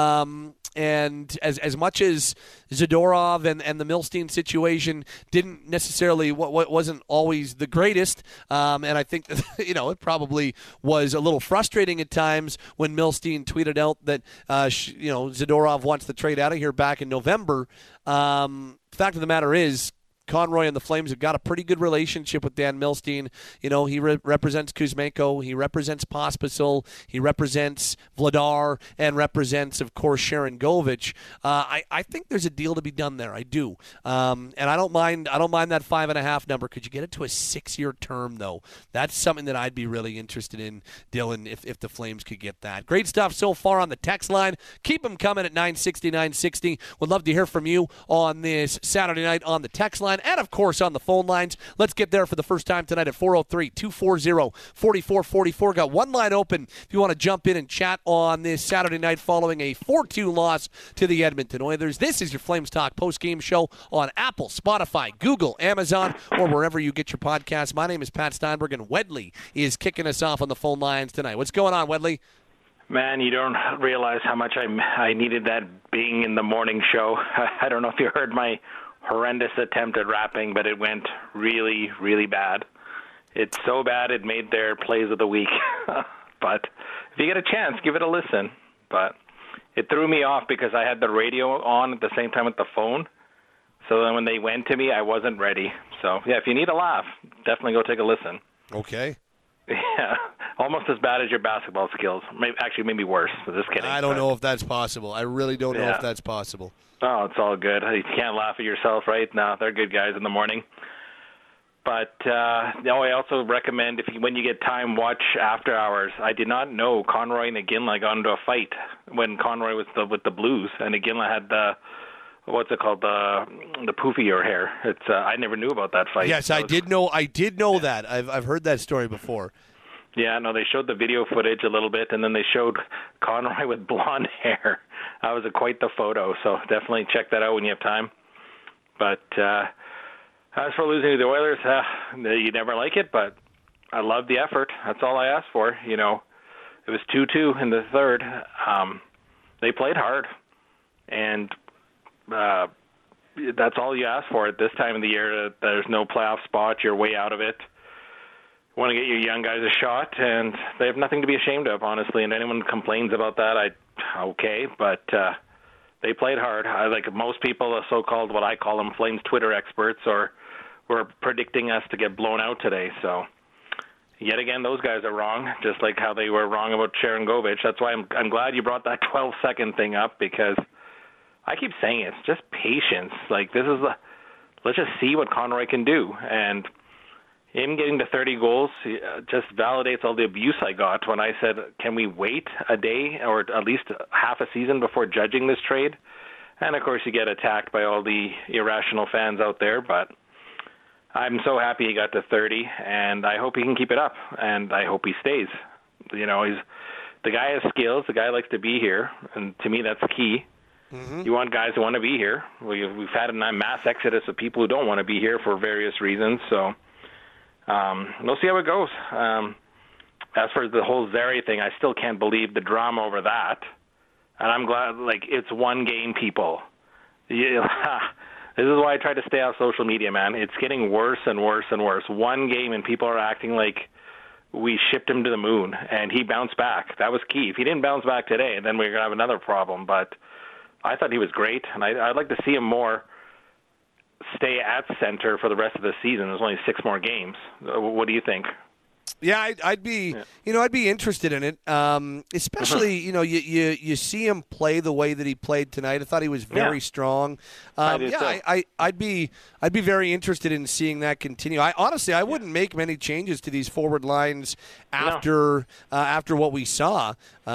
And as much as Zadorov and the Milstein situation didn't necessarily, what wasn't always the greatest, and I think that, it probably was a little frustrating at times when Milstein tweeted out that, Zadorov wants the trade out of here back in November. Fact of the matter is, Conroy and the Flames have got a pretty good relationship with Dan Milstein. He represents Kuzmenko. He represents Pospisil. He represents Vladar and represents, of course, Sharon Govich. I think there's a deal to be done there. I do. And I don't mind that 5.5 number. Could you get it to a 6-year term, though? That's something that I'd be really interested in, Dylan, if the Flames could get that. Great stuff so far on the text line. Keep them coming at 960-960. Would love to hear from you on this Saturday night on the text line. And, of course, on the phone lines. Let's get there for the first time tonight at 403-240-4444. Got one line open if you want to jump in and chat on this Saturday night following a 4-2 loss to the Edmonton Oilers. This is your Flames Talk post-game show on Apple, Spotify, Google, Amazon, or wherever you get your podcasts. My name is Pat Steinberg, and Wedley is kicking us off on the phone lines tonight. What's going on, Wedley? Man, you don't realize how much I needed that being in the morning show. I don't know if you heard my horrendous attempt at rapping, but it went really, really bad. It's so bad it made their plays of the week. But if you get a chance, give it a listen. But it threw me off because I had the radio on at the same time with the phone. So then when they went to me, I wasn't ready. So, yeah, if you need a laugh, definitely go take a listen. Okay. Yeah, almost as bad as your basketball skills. Maybe worse. Just kidding. I don't know if that's possible. I really don't know if that's possible. Oh, it's all good. You can't laugh at yourself, right? No, they're good guys in the morning. But I also recommend, when you get time, watch After Hours. I did not know Conroy and Iginla got into a fight when Conroy was with the Blues, and Iginla had the poofier hair. It's I never knew about that fight. Yes, I did know that. I've heard that story before. Yeah, no, they showed the video footage a little bit, and then they showed Conroy with blonde hair. That was quite the photo, so definitely check that out when you have time. But as for losing to the Oilers, you never like it, but I love the effort. That's all I asked for. It was 2-2 in the third. They played hard, and that's all you ask for at this time of the year. There's no playoff spot. You're way out of it. You want to get your young guys a shot, and they have nothing to be ashamed of, honestly. And anyone complains about that, but they played hard. Like most people, the so-called, what I call them, Flames Twitter experts, were predicting us to get blown out today. So yet again, those guys are wrong, just like how they were wrong about Sharon Govich. That's why I'm glad you brought that 12-second thing up, because I keep saying it's just patience. Like, let's just see what Conroy can do. And him getting to 30 goals just validates all the abuse I got when I said, can we wait a day or at least half a season before judging this trade? And, of course, you get attacked by all the irrational fans out there, but I'm so happy he got to 30, and I hope he can keep it up, and I hope he stays. The guy has skills. The guy likes to be here, and to me that's key. Mm-hmm. You want guys who want to be here. We've had a mass exodus of people who don't want to be here for various reasons, so we'll see how it goes. As for the whole Zary thing, I still can't believe the drama over that, and I'm glad, it's one game, people. This is why I try to stay off social media, man. It's getting worse and worse and worse. One game and people are acting like we shipped him to the moon, and he bounced back. That was key. If he didn't bounce back today, then we're going to have another problem. But I thought he was great, and I'd like to see him more stay at center for the rest of the season. There's only 6 more games. What do you think? Yeah, I'd be interested in it. Especially, you see him play the way that he played tonight. I thought he was very strong. I'd be very interested in seeing that continue. I wouldn't make many changes to these forward lines after what we saw.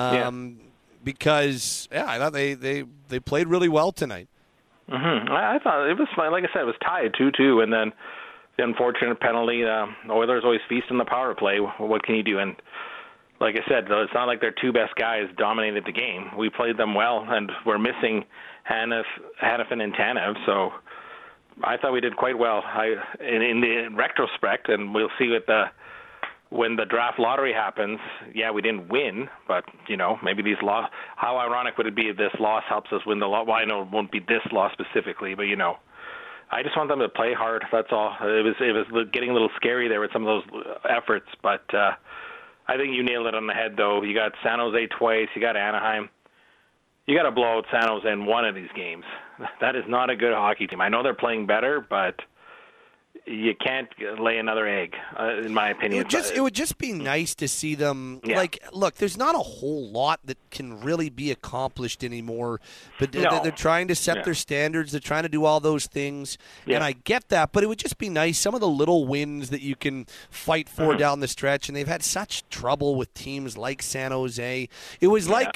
Because I thought they played really well tonight. Mm-hmm. I thought it was fine. Like I said, it was tied 2-2, and then the unfortunate penalty. Oilers always feast on the power play. What can you do? And like I said, it's not like their 2 best guys dominated the game. We played them well, and we're missing Hanifin and Tanev. So I thought we did quite well. In the retrospect, and we'll see when the draft lottery happens. Yeah, we didn't win, but maybe these loss. How ironic would it be if this loss helps us win the lot? Well, I know it won't be this loss specifically, but I just want them to play hard. That's all. It was getting a little scary there with some of those efforts, but I think you nailed it on the head, though. You got San Jose twice. You got Anaheim. You got to blow out San Jose in one of these games. That is not a good hockey team. I know they're playing better, but you can't lay another egg, in my opinion. It would just be nice to see them. Look, there's not a whole lot that can really be accomplished anymore, but they're trying to set their standards. They're trying to do all those things, and I get that, but it would just be nice, some of the little wins that you can fight for down the stretch, and they've had such trouble with teams like San Jose. It was like,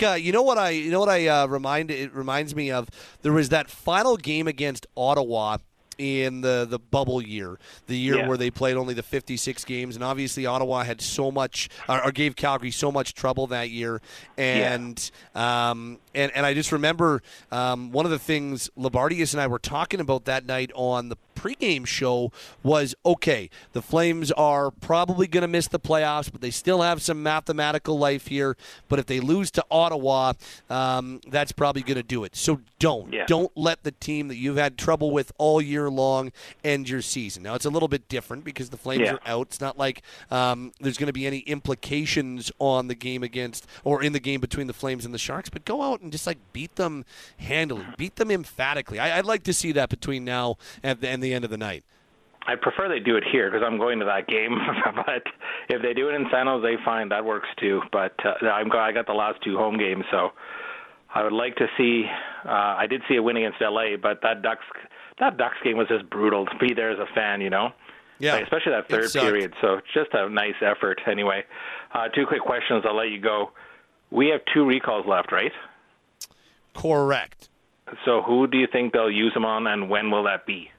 it reminds me of, there was that final game against Ottawa in the bubble year, the year where they played only the 56 games, and obviously Ottawa had so much, or gave Calgary so much trouble that year, and I just remember one of the things Labardius and I were talking about that night on the pregame show was, okay, the Flames are probably going to miss the playoffs, but they still have some mathematical life here. But if they lose to Ottawa, that's probably going to do it. So don't let the team that you've had trouble with all year long end your season. Now, it's a little bit different because the Flames are out. It's not like there's going to be any implications on the game in the game between the Flames and the Sharks, but go out and just beat them handily, beat them emphatically. I'd like to see that between now and the end of the night. I prefer they do it here because I'm going to that game. But if they do it in San Jose, fine, that works too. But I got the last 2 home games, so I would like to see. I did see a win against LA, but that Ducks game was just brutal to be there as a fan, Yeah, especially that third period. So just a nice effort. Anyway, 2 quick questions. I'll let you go. We have 2 recalls left, right? Correct. So who do you think they'll use them on, and when will that be?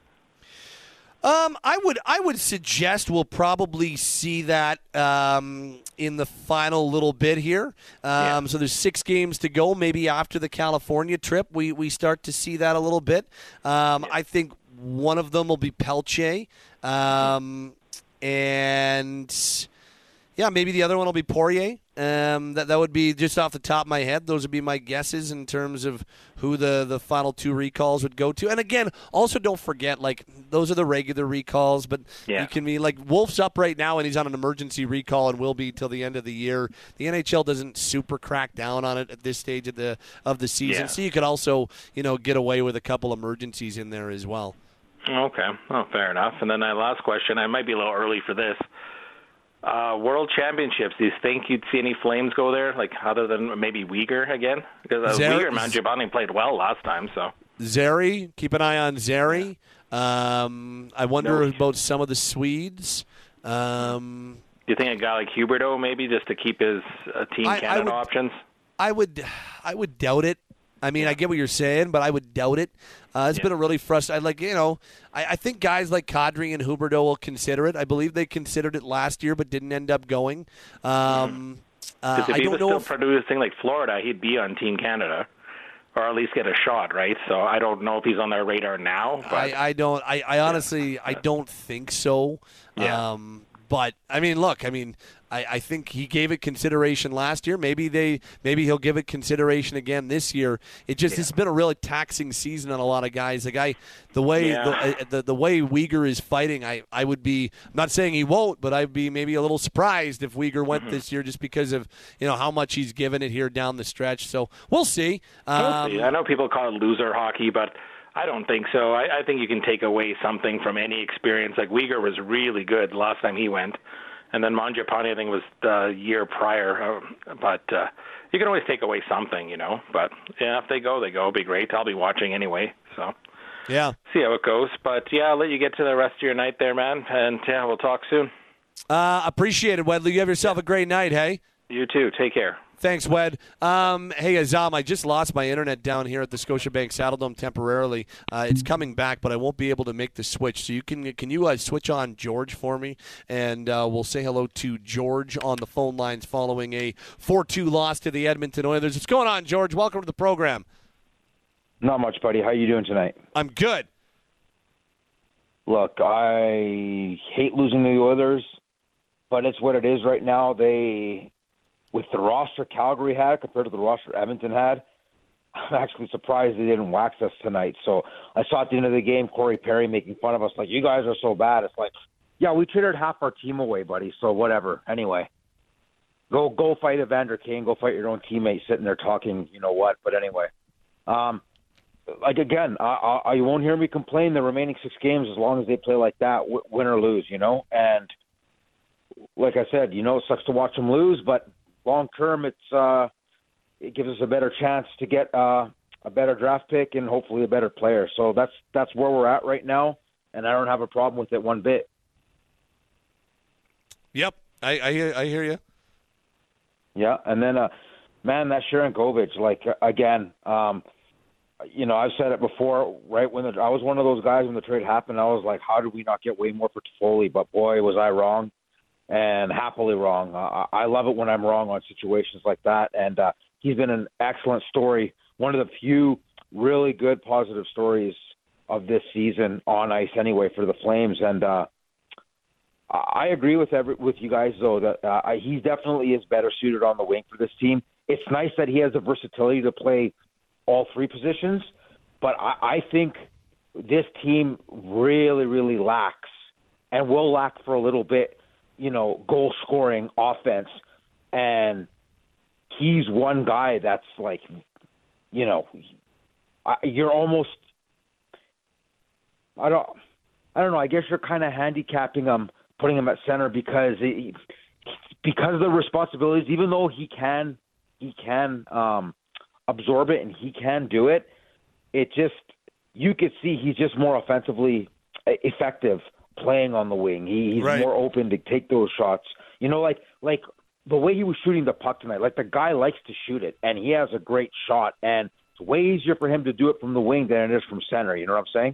I would suggest we'll probably see that in the final little bit here. So there's 6 games to go. Maybe after the California trip, we start to see that a little bit. I think one of them will be Pelche, and maybe the other one will be Poirier. That would be just off the top of my head. Those would be my guesses in terms of who the final 2 recalls would go to. And again, also don't forget, like, those are the regular recalls, but you can be like, Wolf's up right now and he's on an emergency recall and will be till the end of the year. The NHL doesn't super crack down on it at this stage of the season, so you could also get away with a couple emergencies in there as well. Okay, well, fair enough. And then my last question, I might be a little early for this. World Championships, do you think you'd see any Flames go there, like other than maybe Uyghur again? Because Uyghur and Mangiapane played well last time. So Zary, keep an eye on Zary. I wonder about some of the Swedes. Do you think a guy like Huberdeau maybe just to keep his Team Canada options? I would doubt it. I mean, I get what you're saying, but I would doubt it. It's been a really frustrating. I think guys like Kadri and Huberdeau will consider it. I believe they considered it last year, but didn't end up going. Because if he was still producing like Florida, he'd be on Team Canada, or at least get a shot, right? So I don't know if he's on their radar now. But I don't. I honestly, I don't think so. Yeah. But I mean, look. I think he gave it consideration last year. Maybe he'll give it consideration again this year. It's been a really taxing season on a lot of guys. The way Uyghur is fighting, I would be, I'm not saying he won't, but I'd be maybe a little surprised if Uyghur went this year just because of how much he's given it here down the stretch. So we'll see. I know people call it loser hockey, but I don't think so. I think you can take away something from any experience. Like Uyghur was really good last time he went. And then Mangiapane, I think, was the year prior. But you can always take away something, But, if they go, it'll be great. I'll be watching anyway, so see how it goes. But, I'll let you get to the rest of your night there, man. And, we'll talk soon. Appreciate it, Wedley. You have yourself a great night, hey? You too. Take care. Thanks, Wed. Hey, Azam, I just lost my internet down here at the Scotiabank Saddledome temporarily. It's coming back, but I won't be able to make the switch. So can you switch on George for me? And we'll say hello to George on the phone lines following a 4-2 loss to the Edmonton Oilers. What's going on, George? Welcome to the program. Not much, buddy. How you doing tonight? I'm good. Look, I hate losing to the Oilers, but it's what it is right now. With the roster Calgary had compared to the roster Edmonton had, I'm actually surprised they didn't wax us tonight. So I saw at the end of the game Corey Perry making fun of us, like, you guys are so bad. It's like, yeah, we traded half our team away, buddy, so whatever. Anyway, go fight Evander Kane. Go fight your own teammate sitting there talking, you know what. But anyway, again, you won't hear me complain the remaining 6 games as long as they play like that, win or lose, And like I said, it sucks to watch them lose, but long term, it gives us a better chance to get a better draft pick and hopefully a better player. So that's where we're at right now, and I don't have a problem with it one bit. Yep, I hear you. Yeah, and then man, that Sharangovich, again, I've said it before. Right when I was one of those guys when the trade happened, I was like, how did we not get way more for Toffoli? But boy, was I wrong. And happily wrong. I love it when I'm wrong on situations like that. And he's been an excellent story, one of the few really good positive stories of this season on ice anyway for the Flames. And I agree with you guys, though, that he definitely is better suited on the wing for this team. It's nice that he has the versatility to play all 3 positions, but I think this team really, really lacks and will lack for a little bit, goal-scoring offense, and he's one guy that's like, you're almost, I don't know, I guess you're kind of handicapping him, putting him at center because of the responsibilities, even though he can absorb it and he can do it, you could see he's just more offensively effective playing on the wing. He's more open to take those shots. Like the way he was shooting the puck tonight, like the guy likes to shoot it, and he has a great shot, and it's way easier for him to do it from the wing than it is from center. You know what I'm saying?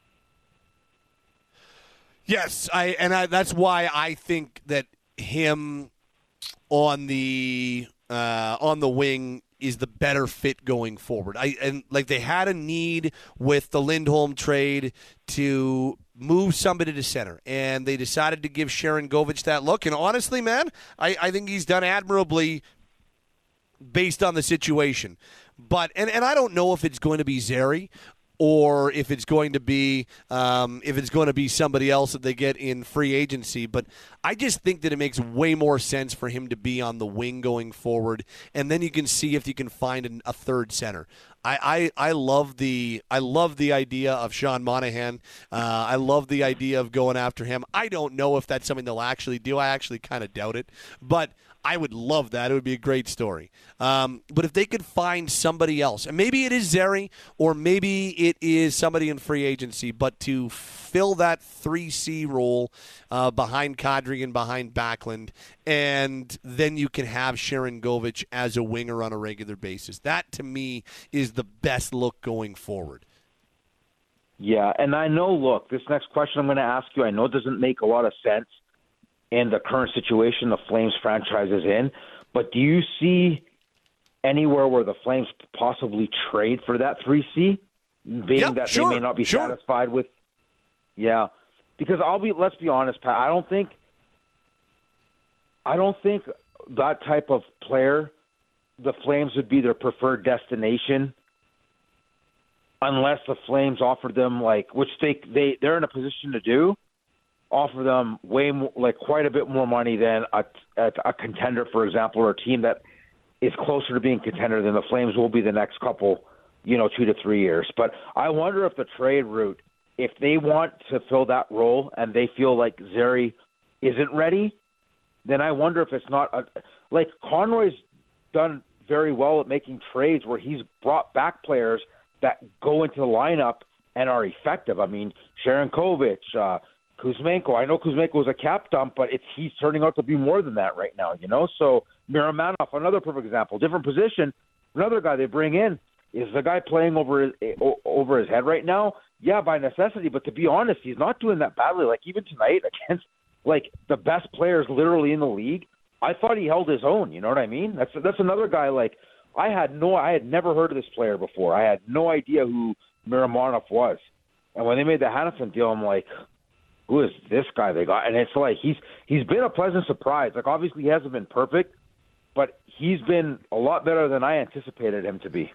Yes, that's why I think that him on the wing is the better fit going forward. They had a need with the Lindholm trade to move somebody to center, and they decided to give Sharangovich that look. And honestly, man, I think he's done admirably based on the situation. But and I don't know if it's going to be Zary or if it's going to be somebody else that they get in free agency. But I just think that it makes way more sense for him to be on the wing going forward, and then you can see if you can find a third center. I love the idea of Sean Monahan. I love the idea of going after him. I don't know if that's something they'll actually do. I actually kind of doubt it, but I would love that. It would be a great story. But if they could find somebody else, and maybe it is Zary, or maybe it is somebody in free agency, but to fill that 3C role behind Kadri and behind Backlund, and then you can have Sharangovich as a winger on a regular basis. That, to me, is the best look going forward. Yeah, and I know, look, this next question I'm going to ask you, I know it doesn't make a lot of sense in the current situation the Flames franchise is in, but do you see anywhere where the Flames possibly trade for that 3C, being that they may not be satisfied with? Yeah, because let's be honest, Pat, I don't think that type of player, the Flames would be their preferred destination unless the Flames offered them, which they're in a position to do, offer them way more, quite a bit more money than a contender, for example, or a team that is closer to being contender than the Flames will be the next couple, 2 to 3 years. But I wonder if the trade route, if they want to fill that role and they feel like Zary isn't ready, then I wonder if it's not Conroy's done very well at making trades where he's brought back players that go into the lineup and are effective. I mean, Sharangovich, Kuzmenko. I know Kuzmenko was a cap dump, but he's turning out to be more than that right now, So Miramanov, another perfect example, different position. Another guy they bring in is the guy playing over his head right now. Yeah, by necessity, but to be honest, he's not doing that badly. Even tonight against the best players literally in the league, I thought he held his own. You know what I mean? That's another guy. I had never heard of this player before. I had no idea who Miramanov was, and when they made the Hanifin deal, I'm like, who is this guy they got? And it's he's been a pleasant surprise. Obviously he hasn't been perfect, but he's been a lot better than I anticipated him to be.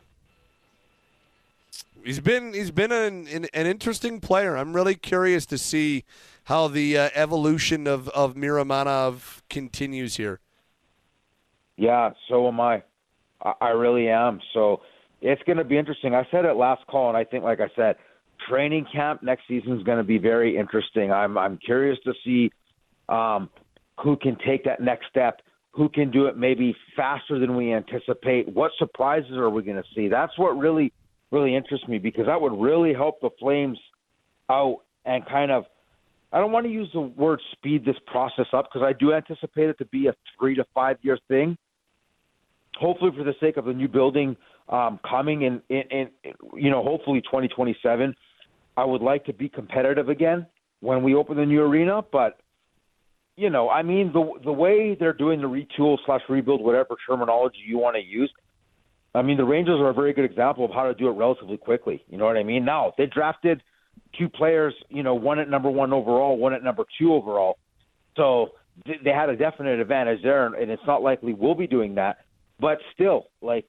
He's been an interesting player. I'm really curious to see how the evolution of Miramanov continues here. Yeah, so am I. I really am. So it's going to be interesting. I said it last call, and I think, like I said, training camp next season is going to be very interesting. I'm curious to see who can take that next step, who can do it maybe faster than we anticipate. What surprises are we going to see? That's what really, really interests me, because that would really help the Flames out and kind of, I don't want to use the word speed this process up, because I do anticipate it to be a 3 to 5 year thing. Hopefully, for the sake of the new building coming in hopefully 2027, I would like to be competitive again when we open the new arena. But, the way they're doing the retool/rebuild, whatever terminology you want to use, the Rangers are a very good example of how to do it relatively quickly. You know what I mean? Now, they drafted 2 players, one at number 1 overall, one at number 2 overall. So they had a definite advantage there, and it's not likely we'll be doing that. But still,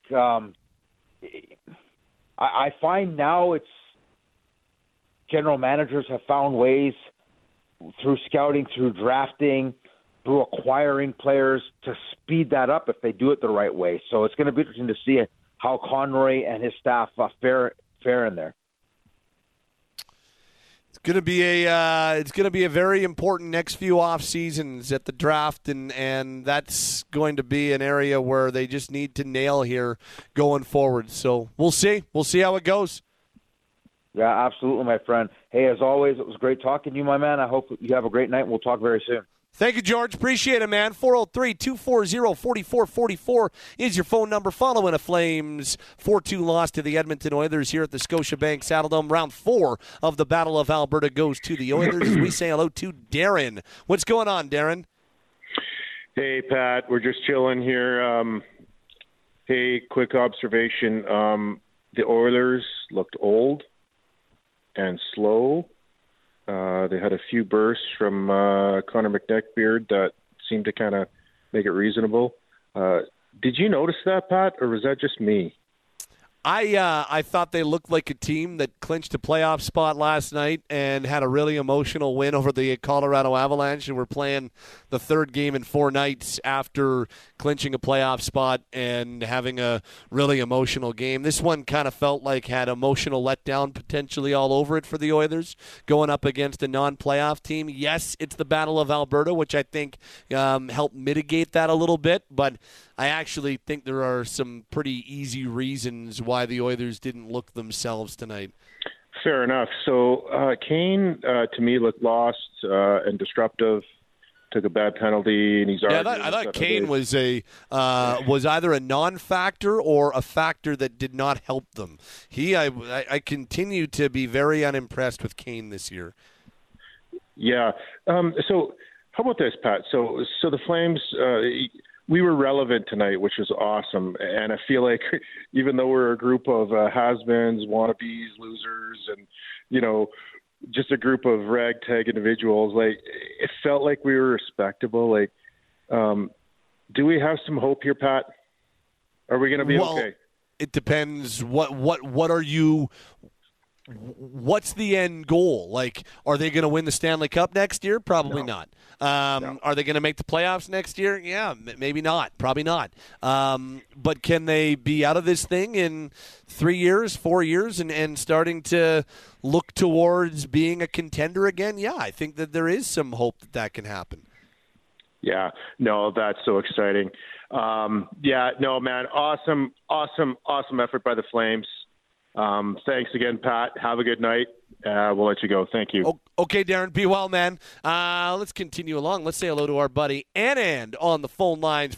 I find now it's general managers have found ways through scouting, through drafting, through acquiring players to speed that up if they do it the right way. So it's going to be interesting to see how Conroy and his staff fare in there. It's going to be a very important next few off seasons at the draft, and that's going to be an area where they just need to nail here going forward. So we'll see how it goes. Yeah, absolutely, my friend. Hey, as always, it was great talking to you, my man. I hope you have a great night, and we'll talk very soon. Thank you, George. Appreciate it, man. 403-240-4444 is your phone number. Following a Flames 4-2 loss to the Edmonton Oilers here at the Scotiabank Saddledome. Round 4 of the Battle of Alberta goes to the Oilers as we say hello to Darren. What's going on, Darren? Hey, Pat. We're just chilling here. Hey, quick observation. The Oilers looked old and slow They had a few bursts from Connor McNeckbeard that seemed to kind of make it reasonable. Did you notice that, Pat, or was that just me? I thought they looked like a team that clinched a playoff spot last night and had a really emotional win over the Colorado Avalanche, and were playing the third game in 4 nights after clinching a playoff spot and having a really emotional game. This one kind of felt like had emotional letdown potentially all over it for the Oilers, going up against a non-playoff team. Yes, it's the Battle of Alberta, which I think helped mitigate that a little bit, but I actually think there are some pretty easy reasons why the Oilers didn't look themselves tonight. Fair enough. So Kane, to me, looked lost and disruptive. Took a bad penalty, and he's I thought Kane was either a non-factor or a factor that did not help them. I continue to be very unimpressed with Kane this year. Yeah. So how about this, Pat? So the Flames. We were relevant tonight, which was awesome. And I feel like even though we're a group of has-beens, wannabes, losers, and, just a group of ragtag individuals, like, it felt like we were respectable. Like, do we have some hope here, Pat? Are we going to be okay? It depends. What are you... What's the end goal? Like, are they going to win the Stanley Cup next year? Probably not. No. Are they going to make the playoffs next year? Yeah, maybe not. Probably not. But can they be out of this thing in 3 years, 4 years, and starting to look towards being a contender again? Yeah, I think that there is some hope that can happen. Yeah, no, that's so exciting. Yeah, no, man, awesome effort by the Flames. Thanks again, Pat. Have a good night. We'll let you go. Thank you. Okay, Darren. Be well, man. Let's continue along. Let's say hello to our buddy Anand on the phone lines.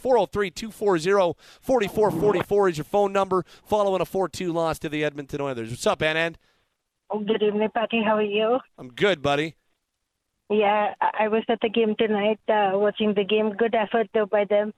403-240-4444 is your phone number. Following a 4-2 loss to the Edmonton Oilers. What's up, Anand? Good evening, Patty. How are you? I'm good, buddy. Yeah, I was at the game tonight, watching the game. Good effort, though, by them.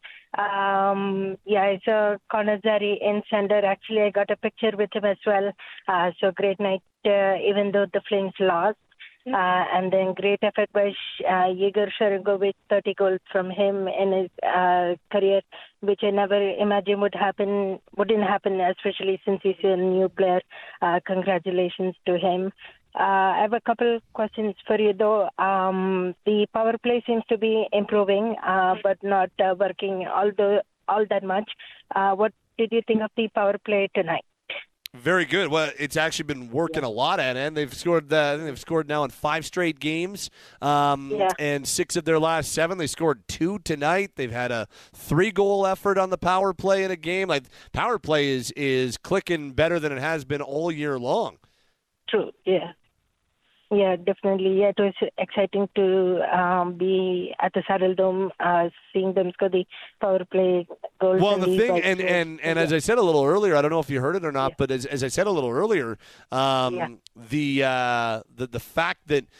I saw Connor Zary in center. Actually, I got a picture with him as well. So great night, even though the Flames lost. And then great effort by Yegor Sharangovich, 30 goals from him in his career, which I never imagined wouldn't happen, especially since he's a new player. Congratulations to him. I have a couple questions for you, though. The power play seems to be improving, but not working all that much. What did you think of the power play tonight? Very good. Well, it's actually been working a lot at it. They've scored. I think they've scored now in 5 straight games, and 6 of their last 7. They scored 2 tonight. They've had a 3-goal effort on the power play in a game. Like, power play is clicking better than it has been all year long. True. Yeah. Yeah, definitely. Yeah, it was exciting to be at the Saddle Dome, seeing them score the power play goals. Well, the thing, and as I said a little earlier, I don't know if you heard it or not, but as I said a little earlier, the fact that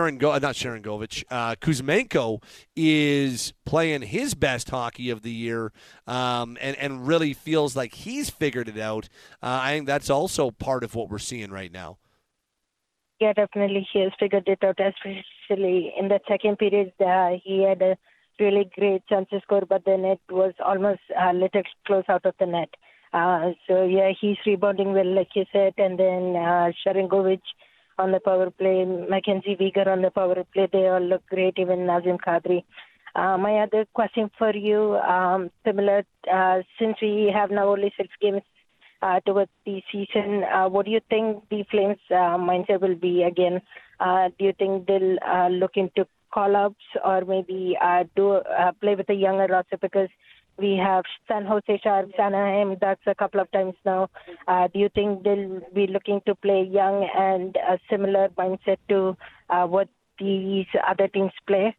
Kuzmenko is playing his best hockey of the year, and really feels like he's figured it out. I think that's also part of what we're seeing right now. Yeah, definitely he has figured it out, especially in the second period. He had a really great chance to score, but then it was almost a little close out of the net. He's rebounding well, like you said, and then Sharangovich on the power play, Mackenzie Weegar on the power play, they all look great, even Nazem Kadri. My other question for you, similar, since we have now only 6 games towards the season, what do you think the Flames' mindset will be again? Do you think they'll look into call-ups or maybe play with a younger roster? Because we have San Jose Sharks, Anaheim, that's a couple of times now. Do you think they'll be looking to play young and a similar mindset to what these other teams play?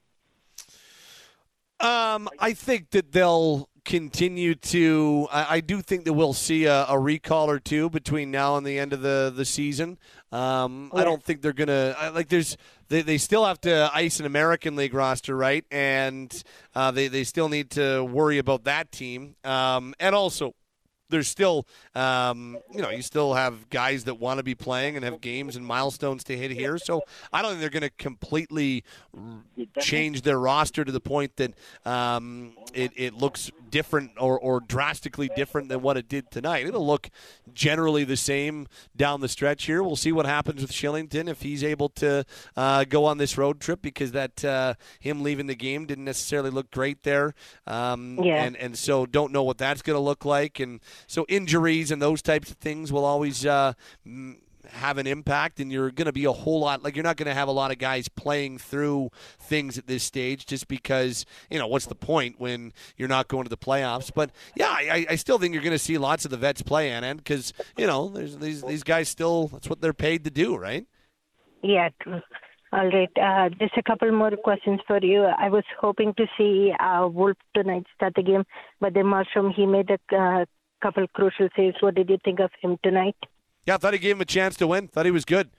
I think that they'll continue to. I do think that we'll see a recall or two between now and the end of the season. I don't think they're gonna they still have to ice an American League roster, right? And they still need to worry about that team. And also, there's still, you still have guys that want to be playing and have games and milestones to hit here. So I don't think they're going to completely change their roster to the point that it looks different or drastically different than what it did tonight. It'll look generally the same down the stretch here. We'll see what happens with Shillington if he's able to go on this road trip, because that him leaving the game didn't necessarily look great there. And so don't know what that's going to look like. And so injuries and those types of things will always have an impact, and you're going to be a whole lot, like, you're not going to have a lot of guys playing through things at this stage, just because, what's the point when you're not going to the playoffs? But yeah, I still think you're going to see lots of the vets play, Anand, because, there's these guys still, that's what they're paid to do, right? Yeah, true. All right. Just a couple more questions for you. I was hoping to see Wolf tonight start the game, but then Markstrom, he made a couple crucial saves. What did you think of him tonight? Yeah, I thought he gave him a chance to win. Thought he was good.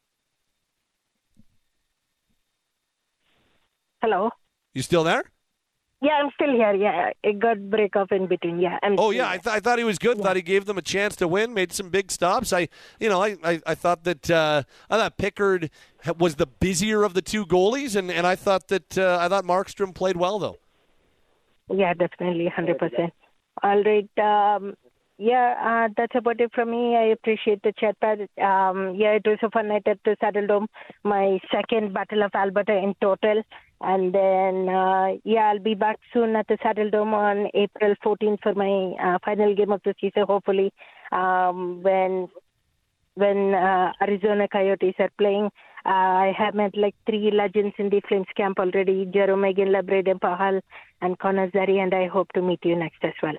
Hello? You still there? Yeah, I'm still here. Yeah, it got break off in between. Yeah. I thought he was good. Yeah. Thought he gave them a chance to win. Made some big stops. I thought that I thought Pickard was the busier of the two goalies, and I thought that Markstrom played well though. Yeah, definitely, 100%. All right. That's about it from me. I appreciate the chat, Pat. It was a fun night at the Saddledome. My second Battle of Alberta in total. And then, I'll be back soon at the Saddledome on April 14th for my final game of the season, hopefully, when Arizona Coyotes are playing. I have met like 3 legends in the Flames camp already, Jerome McGinley, Braden Pahal, and Connor Zary, and I hope to meet you next as well.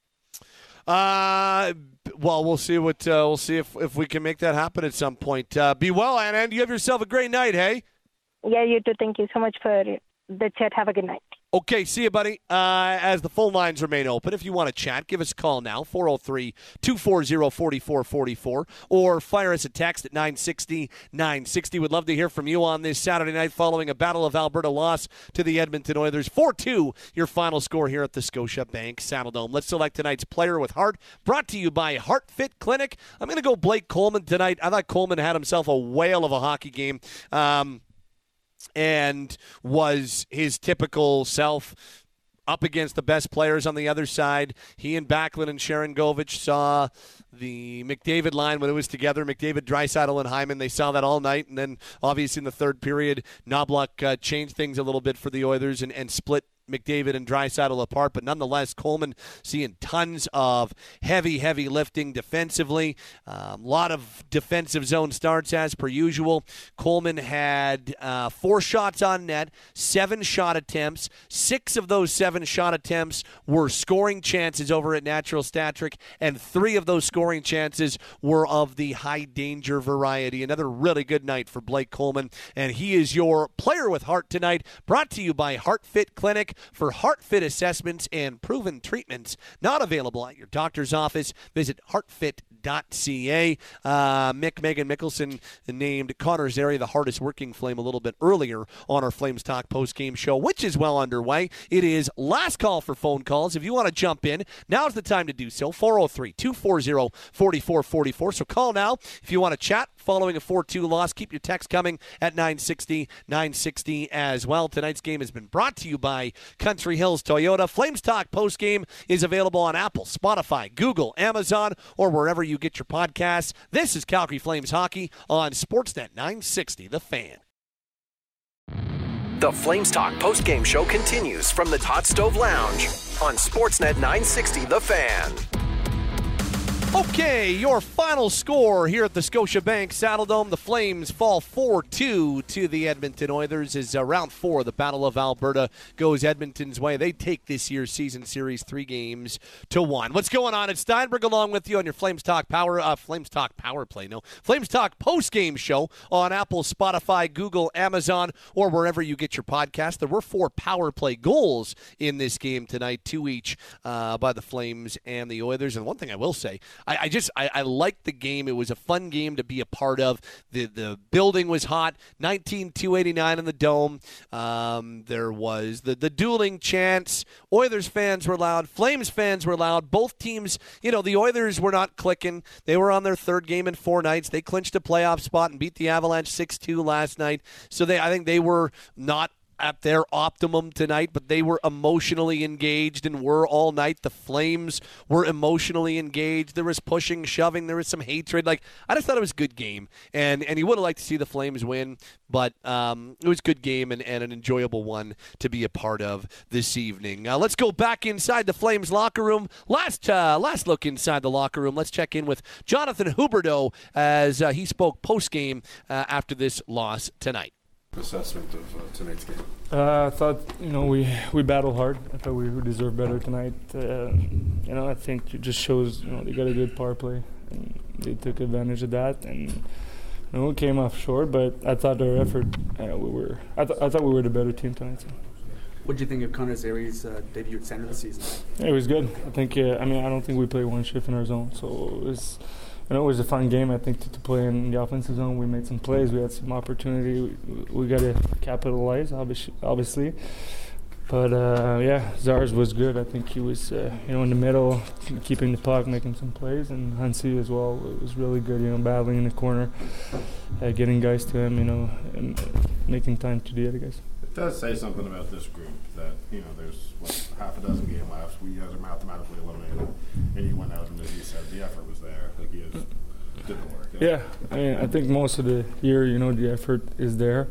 Well, we'll see if we can make that happen at some point. Be well, Anand. You have yourself a great night, hey? Yeah, you too. Thank you so much for the chat. Have a good night. Okay, see you, buddy. As the phone lines remain open, if you want to chat, give us a call now, 403-240-4444, or fire us a text at 960-960. We'd love to hear from you on this Saturday night following a Battle of Alberta loss to the Edmonton Oilers. 4-2, your final score here at the Scotiabank Saddledome. Let's select tonight's player with heart, brought to you by Heart Fit Clinic. I'm going to go Blake Coleman tonight. I thought Coleman had himself a whale of a hockey game. And was his typical self up against the best players on the other side. He and Backlund and Sharangovich saw the McDavid line when it was together, McDavid, Draisaitl, and Hyman. They saw that all night, and then obviously in the third period, Knoblauch changed things a little bit for the Oilers and split McDavid and Draisaitl apart, but nonetheless, Coleman seeing tons of heavy lifting defensively. A lot of defensive zone starts as per usual. Coleman had 4 shots on net, 7 shot attempts. 6 of those 7 shot attempts were scoring chances over at Natural Stat Trick, and 3 of those scoring chances were of the high danger variety. Another really good night for Blake Coleman, and he is your player with heart tonight, brought to you by Heart Fit Clinic. For heart fit assessments and proven treatments not available at your doctor's office, visit heartfit.ca. Megan Mickelson named Connor Zary the hardest working Flame a little bit earlier on our Flames Talk post-game show, which is well underway. It is last call for phone calls. If you want to jump in, now's the time to do so. 403-240-4444. So call now if you want to chat following a 4-2 loss. Keep your text coming at 960 as well. Tonight's game has been brought to you by Country Hills Toyota. Flames Talk postgame is available on Apple, Spotify, Google, Amazon, or wherever you get your podcasts. This is Calgary Flames Hockey on Sportsnet 960, The Fan. The Flames Talk postgame show continues from the Hot Stove Lounge on Sportsnet 960, The Fan. Okay, your final score here at the Scotiabank Saddledome. The Flames fall 4-2 to the Edmonton Oilers as round 4 of the Battle of Alberta goes Edmonton's way. They take this year's season series 3-1. What's going on? It's Steinberg along with you on your Flames Talk Power post-game show on Apple, Spotify, Google, Amazon, or wherever you get your podcast. There were 4 power play goals in this game tonight, 2 each by the Flames and the Oilers. And one thing I will say, I liked the game. It was a fun game to be a part of. The building was hot. 19,289 in the Dome. There was the dueling chants. Oilers fans were loud. Flames fans were loud. Both teams, the Oilers were not clicking. They were on their third game in 4 nights. They clinched a playoff spot and beat the Avalanche 6-2 last night. So I think they were not at their optimum tonight, but they were emotionally engaged and were all night. The Flames were emotionally engaged. There was pushing, shoving. There was some hatred. I just thought it was a good game, and you would have liked to see the Flames win, but it was a good game and an enjoyable one to be a part of this evening. Let's go back inside the Flames locker room. Last look inside the locker room. Let's check in with Jonathan Huberdeau as he spoke post-game after this loss tonight. Assessment of tonight's game? I thought, we battled hard. I thought we deserved better tonight. I think it just shows, they got a good power play, and they took advantage of that, and we came off short. But I thought our effort, I thought we were the better team tonight. So. What did you think of Connor Zary's debut at center this season? It was good. I think. I don't think we played one shift in our zone, so it was a fun game, I think, to play in the offensive zone. We made some plays. We had some opportunity. We got to capitalize, obviously. But, Zars was good. I think he was, in the middle, keeping the puck, making some plays. And Hansi as well was really good, battling in the corner, getting guys to him, and making time to the other guys. It does say something about this group that, there's half a dozen games left. We guys are mathematically eliminated. And you went out and, as you said, the effort was there. It didn't work. Yeah, I think most of the year, the effort is there.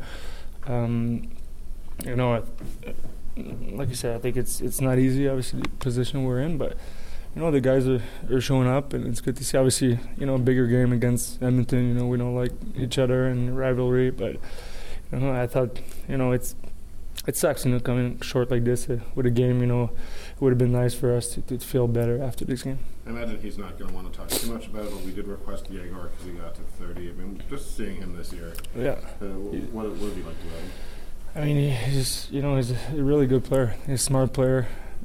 Like you said, I think it's not easy, obviously, the position we're in, but the guys are showing up, and it's good to see. Obviously, a bigger game against Edmonton. We don't like each other and rivalry, but I thought it sucks, coming short like this with a game. It would have been nice for us to feel better after this game. I imagine he's not going to want to talk too much about it, but we did request Yegor because he got to 30. Just seeing him this year. Yeah. What would you like to add? He's just, he's a really good player. He's a smart player.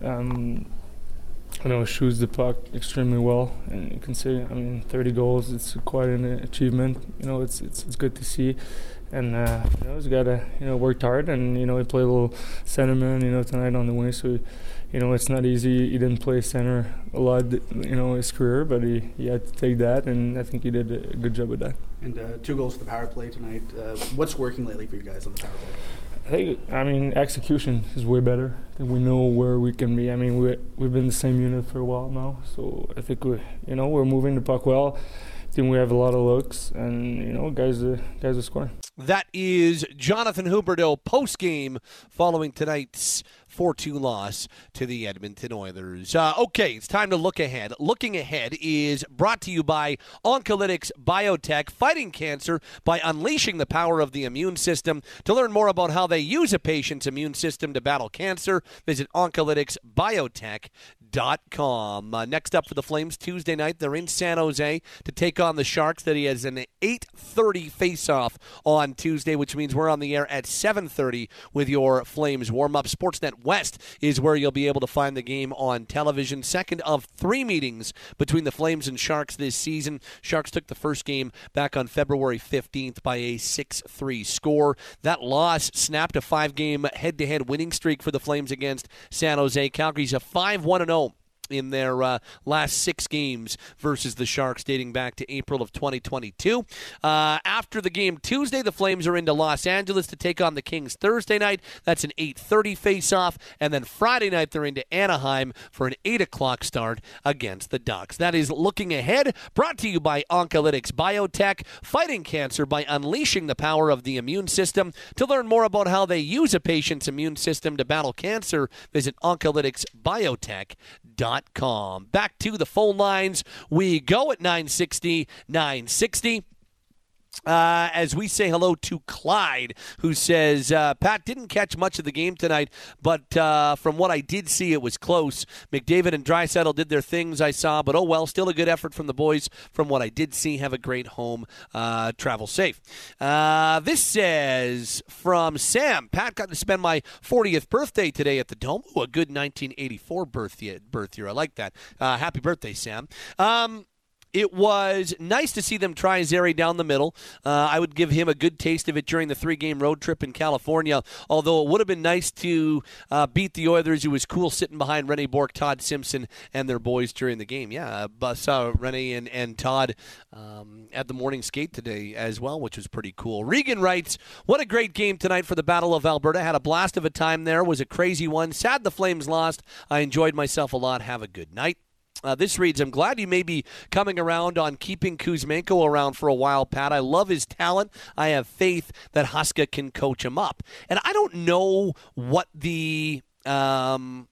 Shoots the puck extremely well, and you can say, 30 goals. It's quite an achievement. It's good to see, and he's got to worked hard, and he played a little centerman, tonight on the wing. So, it's not easy. He didn't play center a lot, his career, but he had to take that, and I think he did a good job with that. And 2 goals for the power play tonight. What's working lately for you guys on the power play? I think, execution is way better. I think we know where we can be. We've been the same unit for a while now, so I think we're moving the puck well. I think we have a lot of looks, and guys are scoring. That is Jonathan Huberdeau post-game following tonight's 4-2 loss to the Edmonton Oilers. Okay, it's time to look ahead. Looking ahead is brought to you by Oncolytics Biotech, fighting cancer by unleashing the power of the immune system. To learn more about how they use a patient's immune system to battle cancer, visit oncolyticsbiotech.com. Next up for the Flames Tuesday night, they're in San Jose to take on the Sharks. That he has an 8:30 face-off on Tuesday, which means we're on the air at 7:30 with your Flames warm-up. Sportsnet West is where you'll be able to find the game on television. Second of 3 meetings between the Flames and Sharks this season. Sharks took the first game back on February 15th by a 6-3 score. That loss snapped a 5-game head-to-head winning streak for the Flames against San Jose. Calgary's a 5-1-0 in their last 6 games versus the Sharks dating back to April of 2022. After the game Tuesday, the Flames are into Los Angeles to take on the Kings Thursday night. That's an 8:30 face-off. And then Friday night, they're into Anaheim for an 8 o'clock start against the Ducks. That is Looking Ahead, brought to you by Oncolytics Biotech, fighting cancer by unleashing the power of the immune system. To learn more about how they use a patient's immune system to battle cancer, visit oncolyticsbiotech.com. Back to the phone lines we go at 960. As we say hello to Clyde, who says, Pat, didn't catch much of the game tonight, but from what I did see, it was close. McDavid and Draisaitl did their things I saw, but oh well, still a good effort from the boys from what I did see. Have a great home. Travel safe. This says from Sam, Pat, got to spend my 40th birthday today at the Dome. Ooh, a good 1984 birth year. I like that. Happy birthday, Sam. It was nice to see them try Zary down the middle. I would give him a good taste of it during the 3-game road trip in California, although it would have been nice to beat the Oilers. It was cool sitting behind Rene Bourque, Todd Simpson, and their boys during the game. Yeah, saw Rene and Todd at the morning skate today as well, which was pretty cool. Regan writes, what a great game tonight for the Battle of Alberta. Had a blast of a time there. Was a crazy one. Sad the Flames lost. I enjoyed myself a lot. Have a good night. This reads, I'm glad you may be coming around on keeping Kuzmenko around for a while, Pat. I love his talent. I have faith that Huska can coach him up. And I don't know what the long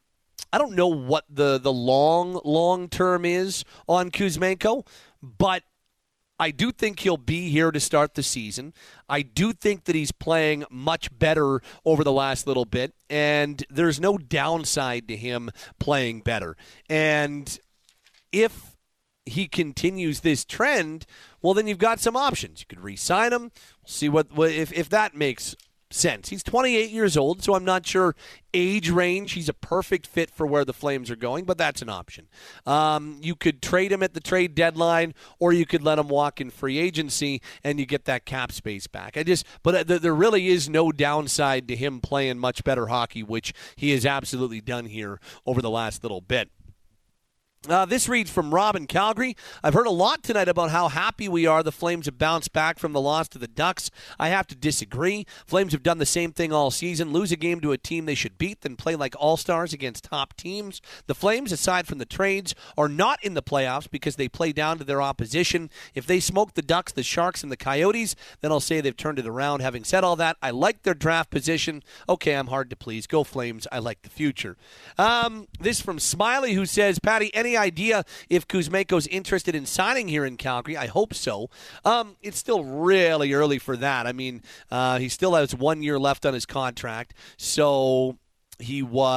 term is on Kuzmenko, but I do think he'll be here to start the season. I do think that he's playing much better over the last little bit, and there's no downside to him playing better. And if he continues this trend, well, then you've got some options. You could re-sign him, see if that makes sense. He's 28 years old, so I'm not sure age range. He's a perfect fit for where the Flames are going, but that's an option. You could trade him at the trade deadline, or you could let him walk in free agency, and you get that cap space back. But there really is no downside to him playing much better hockey, which he has absolutely done here over the last little bit. This reads from Rob in Calgary. I've heard a lot tonight about how happy we are the Flames have bounced back from the loss to the Ducks. I have to disagree. Flames have done the same thing all season. Lose a game to a team they should beat, then play like all-stars against top teams. The Flames, aside from the trades, are not in the playoffs because they play down to their opposition. If they smoke the Ducks, the Sharks, and the Coyotes, then I'll say they've turned it around. Having said all that, I like their draft position. Okay, I'm hard to please. Go Flames. I like the future. This from Smiley, who says, Patty, any idea if Kuzmenko's interested in signing here in Calgary? I hope so. It's still really early for that. I mean, he still has 1 year left on his contract, so he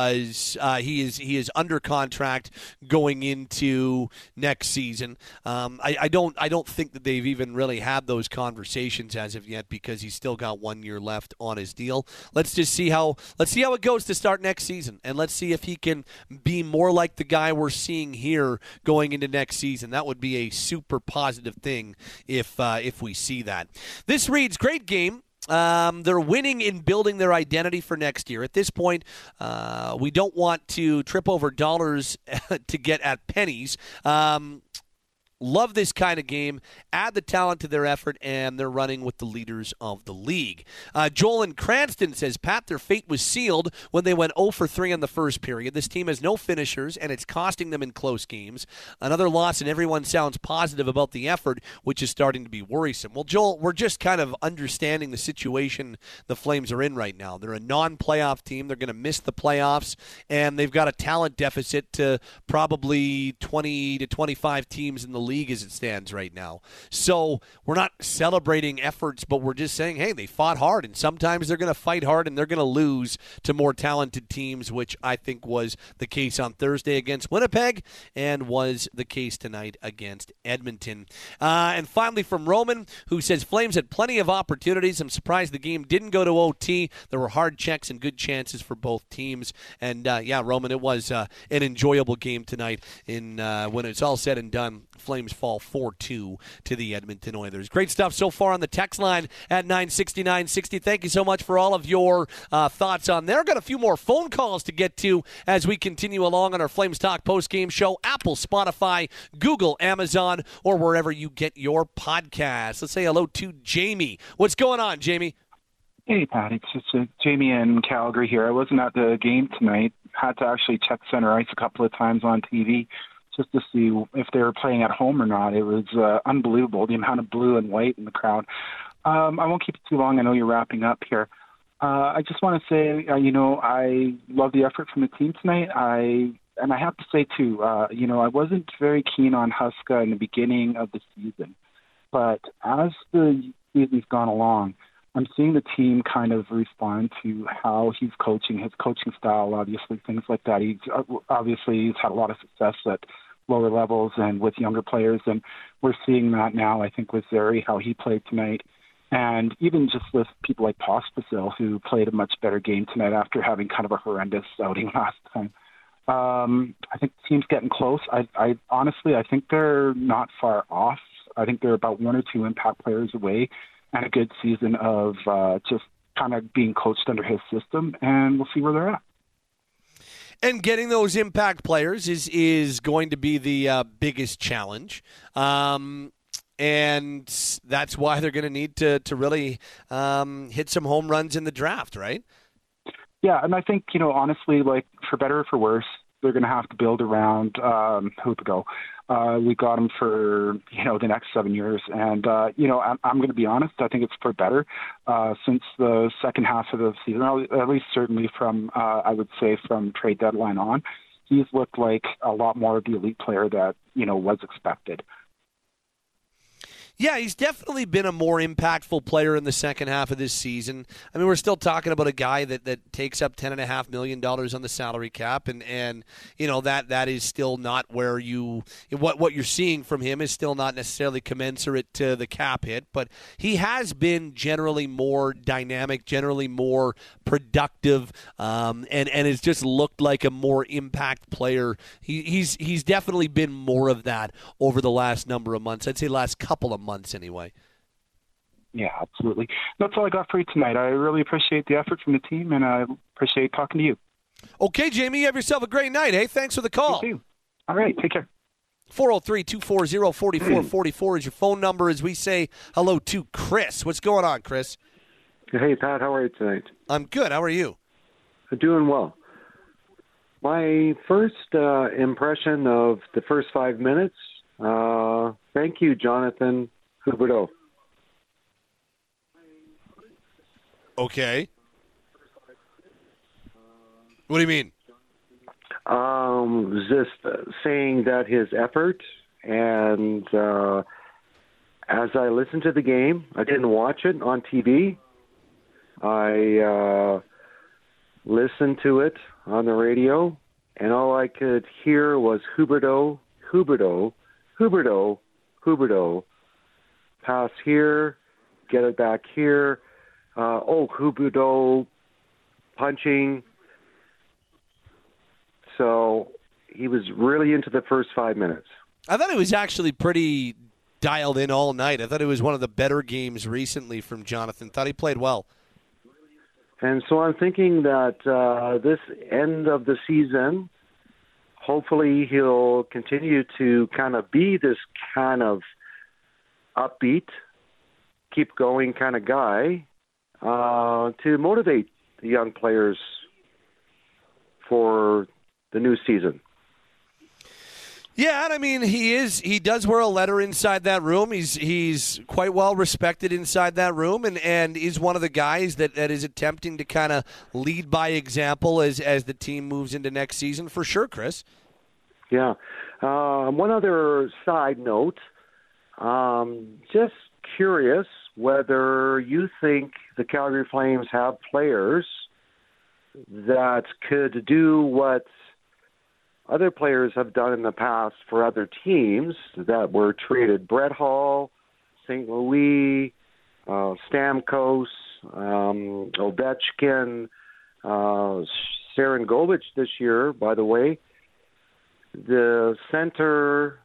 is under contract going into next season. I don't think that they've even really had those conversations as of yet because he's still got 1 year left on his deal. Let's see how it goes to start next season, and let's see if he can be more like the guy we're seeing here going into next season. That would be a super positive thing if we see that. This reads, great game. They're winning in building their identity for next year. At this point, we don't want to trip over dollars to get at pennies. Love this kind of game. Add the talent to their effort, and they're running with the leaders of the league. Joel in Cranston says, Pat, their fate was sealed when they went 0 for 3 in the first period. This team has no finishers, and it's costing them in close games. Another loss, and everyone sounds positive about the effort, which is starting to be worrisome. Well, Joel, we're just kind of understanding the situation the Flames are in right now. They're a non-playoff team. They're going to miss the playoffs, and they've got a talent deficit to probably 20 to 25 teams in the league as it stands right now. So we're not celebrating efforts, but we're just saying, hey, they fought hard, and sometimes they're going to fight hard and they're going to lose to more talented teams, which I think was the case on Thursday against Winnipeg and was the case tonight against Edmonton. And finally from Roman, who says Flames had plenty of opportunities. I'm surprised the game didn't go to OT. There were hard checks and good chances for both teams. And yeah, Roman, it was an enjoyable game tonight. When it's all said and done, Flames fall 4-2 to the Edmonton Oilers. Great stuff so far on the text line at 960-960. Thank you so much for all of your thoughts on there. Got a few more phone calls to get to as we continue along on our Flames Talk post-game show. Apple, Spotify, Google, Amazon, or wherever you get your podcasts. Let's say hello to Jamie. What's going on, Jamie? Hey, Pat. It's Jamie in Calgary here. I wasn't at the game tonight. Had to actually check center ice a couple of times on TV just to see if they were playing at home or not. It was unbelievable, the amount of blue and white in the crowd. I won't keep it too long. I know you're wrapping up here. I just want to say, I love the effort from the team tonight. And I have to say, too, I wasn't very keen on Huska in the beginning of the season. But as the season's gone along, I'm seeing the team kind of respond to how he's coaching, his coaching style, obviously, things like that. He's had a lot of success at lower levels and with younger players, and we're seeing that now, I think, with Zary, how he played tonight. And even just with people like Pospisil, who played a much better game tonight after having kind of a horrendous outing last time. I think the team's getting close. I honestly, I think they're not far off. I think they're about one or two impact players away and a good season of just kind of being coached under his system, and we'll see where they're at. And getting those impact players is going to be the biggest challenge. And that's why they're going to need to really hit some home runs in the draft, right? Yeah, and I think, honestly, like, for better or for worse, they're going to have to build around Huberdeau. We got him for, the next 7 years. And, I'm going to be honest, I think it's for better since the second half of the season, at least certainly from, I would say, from trade deadline on. He's looked like a lot more of the elite player that, was expected. Yeah, he's definitely been a more impactful player in the second half of this season. I mean, we're still talking about a guy that takes up $10.5 million on the salary cap, and that is still not where what you're seeing from him is still not necessarily commensurate to the cap hit, but he has been generally more dynamic, generally more productive, and has just looked like a more impact player. He's definitely been more of that over the last number of months. I'd say last couple of months anyway. Yeah, absolutely. That's all I got for you tonight. I really appreciate the effort from the team, and I appreciate talking to you. Okay, Jamie, you have yourself a great night. Hey, thanks for the call. You too. All right, take care. 403-240-4444 is your phone number as we say hello to Chris. What's going on, Chris? Hey, Pat, how are you tonight? I'm good. How are you? Doing well. My first impression of the first 5 minutes, thank you, Jonathan Huberdeau. Okay. What do you mean? Just saying that his effort, and as I listened to the game, I didn't watch it on TV. I listened to it on the radio, and all I could hear was Huberdeau, Huberdeau, Huberdeau, Huberdeau. Pass here, get it back here. Huberdeau punching. So he was really into the first 5 minutes. I thought it was actually pretty dialed in all night. I thought it was one of the better games recently from Jonathan. Thought he played well. And so I'm thinking that this end of the season, hopefully he'll continue to kind of be this kind of upbeat, keep going kind of guy to motivate the young players for the new season. Yeah, and I mean he does wear a letter inside that room. He's quite well respected inside that room, and is one of the guys that is attempting to kind of lead by example as the team moves into next season for sure, Chris. Yeah. One other side note, just curious whether you think the Calgary Flames have players that could do what other players have done in the past for other teams that were traded. Brett Hall, St. Louis, Stamkos, Ovechkin, Sharangovich this year, by the way. The center...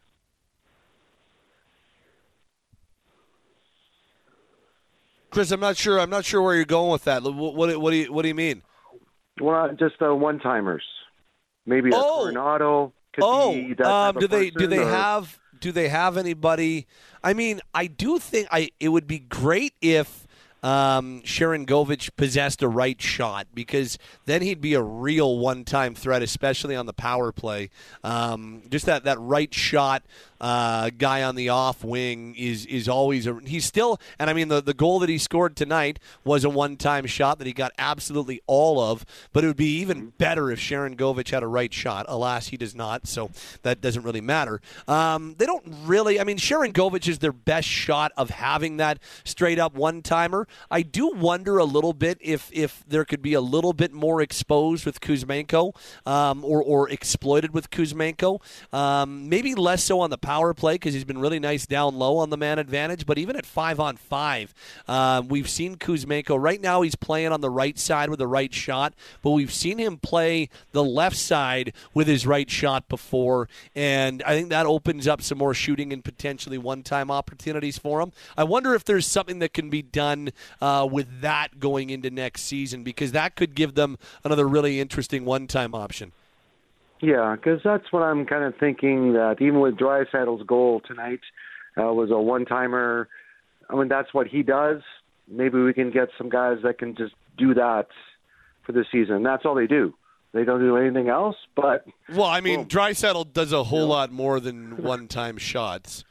Chris, I'm not sure where you're going with that. What do you mean? Well, just one-timers. Maybe a Coronado could be that type of person, do they have anybody? I mean, I do think it would be great if Sharangovich possessed a right shot, because then he'd be a real one-time threat, especially on the power play. Just that right shot guy on the off wing is always he's still, and I mean the goal that he scored tonight was a one-time shot that he got absolutely all of, but it would be even better if Sharangovich had a right shot. Alas, he does not, so that doesn't really matter. They don't really, I mean, Sharangovich is their best shot of having that straight up one-timer, I do wonder a little bit if there could be a little bit more exposed with Kuzmenko or exploited with Kuzmenko. Maybe less so on the power play because he's been really nice down low on the man advantage. But even at 5-on-5, we've seen Kuzmenko. Right now he's playing on the right side with the right shot, but we've seen him play the left side with his right shot before, and I think that opens up some more shooting and potentially one-time opportunities for him. I wonder if there's something that can be done with that going into next season, because that could give them another really interesting one-time option. Yeah, because that's what I'm kind of thinking, that even with Draisaitl's goal tonight was a one-timer. I mean, that's what he does. Maybe we can get some guys that can just do that for the season. That's all they do. They don't do anything else. But well, I mean, Draisaitl does a whole lot more than one-time shots.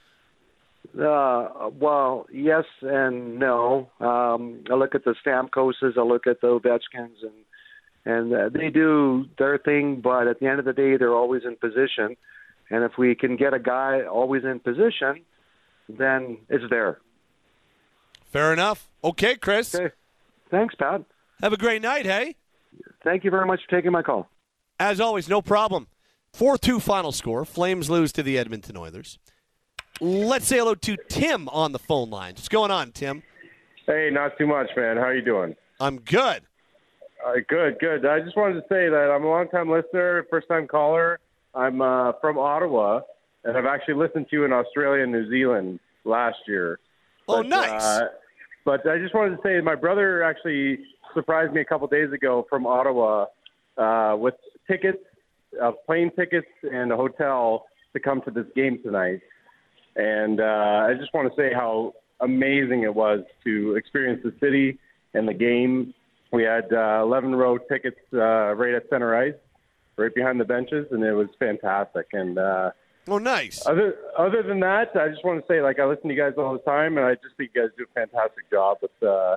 Well, yes and no. I look at the Stamkoses, I look at the Ovechkins, and they do their thing, but at the end of the day, they're always in position. And if we can get a guy always in position, then it's there. Fair enough. Okay, Chris. Okay. Thanks, Pat. Have a great night, hey? Thank you very much for taking my call. As always, no problem. 4-2 final score. Flames lose to the Edmonton Oilers. Let's say hello to Tim on the phone line. What's going on, Tim? Hey, not too much, man. How are you doing? I'm good. Good. I just wanted to say that I'm a long-time listener, first-time caller. I'm from Ottawa, and I've actually listened to you in Australia and New Zealand last year. Oh, nice. But I just wanted to say my brother actually surprised me a couple days ago from Ottawa with tickets, plane tickets, and a hotel to come to this game tonight. And I just want to say how amazing it was to experience the city and the game. We had 11-row tickets right at center ice, right behind the benches, and it was fantastic. And oh, nice. Other than that, I just want to say, I listen to you guys all the time, and I just think you guys do a fantastic job with,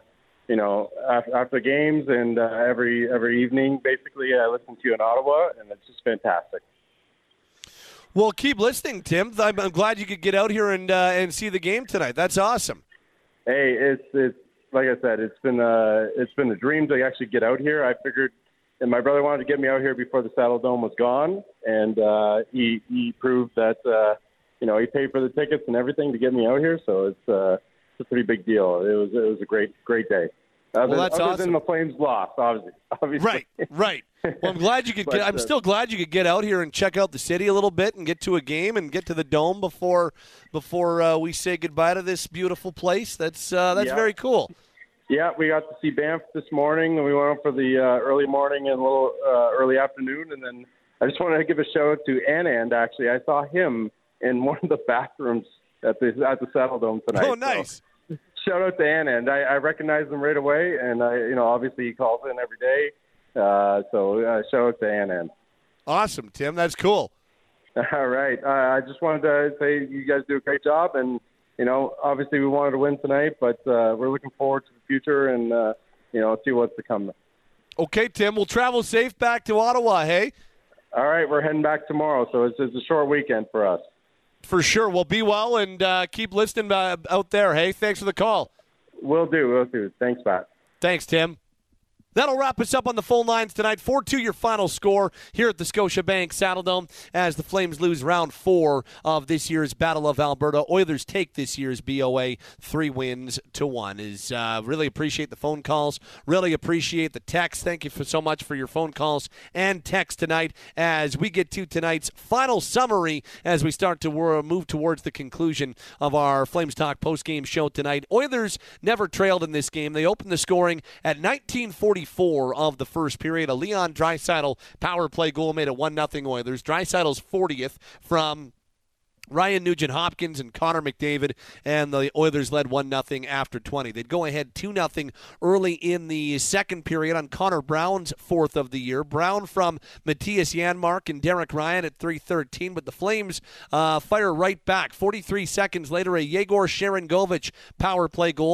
after games and every evening. Basically, I listen to you in Ottawa, and it's just fantastic. Well, keep listening, Tim. I'm glad you could get out here and see the game tonight. That's awesome. Hey, it's like I said, it's been a dream to actually get out here. I figured, and my brother wanted to get me out here before the Saddle Dome was gone, and he proved that he paid for the tickets and everything to get me out here. So it's a pretty big deal. It was a great day. That's awesome. Other than the Flames lost, obviously. Right. Well, I'm glad you could I'm still glad you could get out here and check out the city a little bit and get to a game and get to the Dome before we say goodbye to this beautiful place. That's very cool. Yeah, we got to see Banff this morning, and we went up for the early morning and a little early afternoon. And then I just wanted to give a shout out to Anand. Actually, I saw him in one of the bathrooms at the Saddle Dome tonight. Oh, nice. So, shout out to Anand. I recognized him right away, and obviously he calls in every day. So shout out to Anand. Awesome, Tim. That's cool. All right. I just wanted to say you guys do a great job, and obviously we wanted to win tonight, but we're looking forward to the future and see what's to come. Okay, Tim. We'll travel safe back to Ottawa. Hey. All right, we're heading back tomorrow, so it's a short weekend for us. For sure. Well, be well and keep listening out there. Hey, thanks for the call. Will do. Thanks, Pat. Thanks, Tim. That'll wrap us up on the phone lines tonight. 4-2 your final score here at the Scotiabank Saddledome as the Flames lose round 4 of this year's Battle of Alberta. Oilers take this year's BOA 3-1. Really appreciate the phone calls. Really appreciate the text. Thank you so much for your phone calls and text tonight as we get to tonight's final summary as we start to move towards the conclusion of our Flames Talk postgame show tonight. Oilers never trailed in this game. They opened the scoring at 19:44 of the first period. A Leon Draisaitl power play goal made it 1-0 Oilers. Draisaitl's 40th from Ryan Nugent-Hopkins and Connor McDavid, and the Oilers led 1-0 after 20. They'd go ahead 2-0 early in the second period on Connor Brown's 4th of the year. Brown from Matthias Janmark and Derek Ryan at 3:13, but the Flames fire right back. 43 seconds later, a Yegor Sharangovich power play goal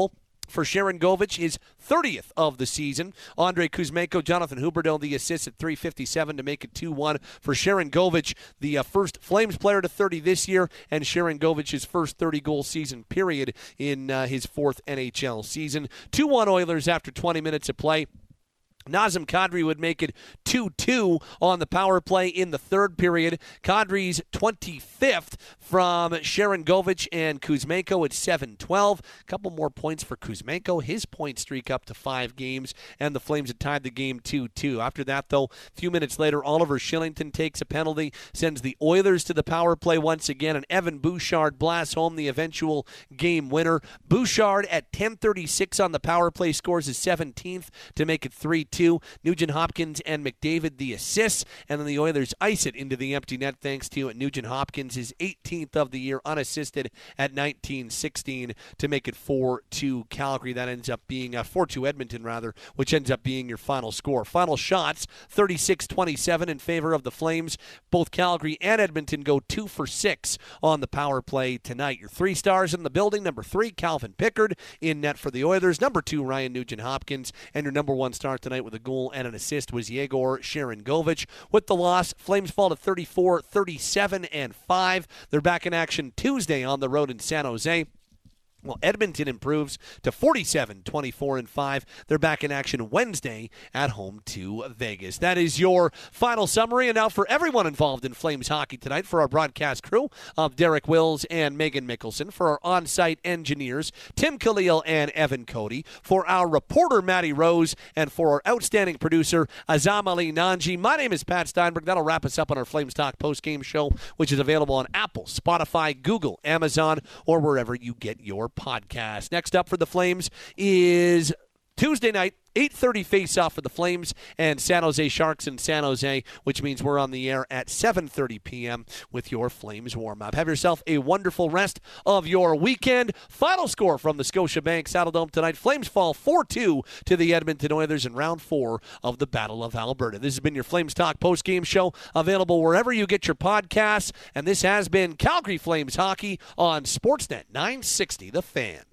for Sharangovich, his 30th of the season. Andrei Kuzmenko, Jonathan Huberdeau, the assist at 3:57 to make it 2-1 for Sharangovich, the first Flames player to 30 this year, and Sharangovich's first 30-goal season period in his fourth NHL season. 2-1 Oilers after 20 minutes of play. Nazem Kadri would make it 2-2 on the power play in the third period. Kadri's 25th from Sharangovich and Kuzmenko at 7-12. A couple more points for Kuzmenko. His point streak up to 5 games, and the Flames had tied the game 2-2. After that, though, a few minutes later, Oliver Shillington takes a penalty, sends the Oilers to the power play once again, and Evan Bouchard blasts home the eventual game winner. Bouchard at 10:36 on the power play scores his 17th to make it 3-2. Nugent Hopkins and McDavid the assists, and then the Oilers ice it into the empty net thanks to Nugent Hopkins, his 18th of the year unassisted at 19-16 to make it 4-2 Calgary. That ends up being 4-2 Edmonton, rather, which ends up being your final score. Final shots, 36-27 in favor of the Flames. Both Calgary and Edmonton go 2 for 6 on the power play tonight. Your 3 stars in the building: number 3, Calvin Pickard in net for the Oilers; number 2, Ryan Nugent Hopkins; and your number 1 star tonight with a goal and an assist was Yegor Sharangovich. With the loss, Flames fall to 34-37-5. They're back in action Tuesday on the road in San Jose. Well, Edmonton improves to 47-24-5. They're back in action Wednesday at home to Vegas. That is your final summary. And now for everyone involved in Flames hockey tonight, for our broadcast crew of Derek Wills and Megan Mickelson, for our on-site engineers, Tim Khalil and Evan Cody, for our reporter, Matty Rose, and for our outstanding producer, Azam Ali Nanji. My name is Pat Steinberg. That'll wrap us up on our Flames Talk post-game show, which is available on Apple, Spotify, Google, Amazon, or wherever you get your podcast. Next up for the Flames is Tuesday night, 8:30 face-off for the Flames and San Jose Sharks in San Jose, which means we're on the air at 7:30 p.m. with your Flames warm-up. Have yourself a wonderful rest of your weekend. Final score from the Scotiabank Saddledome tonight: Flames fall 4-2 to the Edmonton Oilers in round 4 of the Battle of Alberta. This has been your Flames Talk post-game show, available wherever you get your podcasts, and this has been Calgary Flames Hockey on Sportsnet 960 The Fan.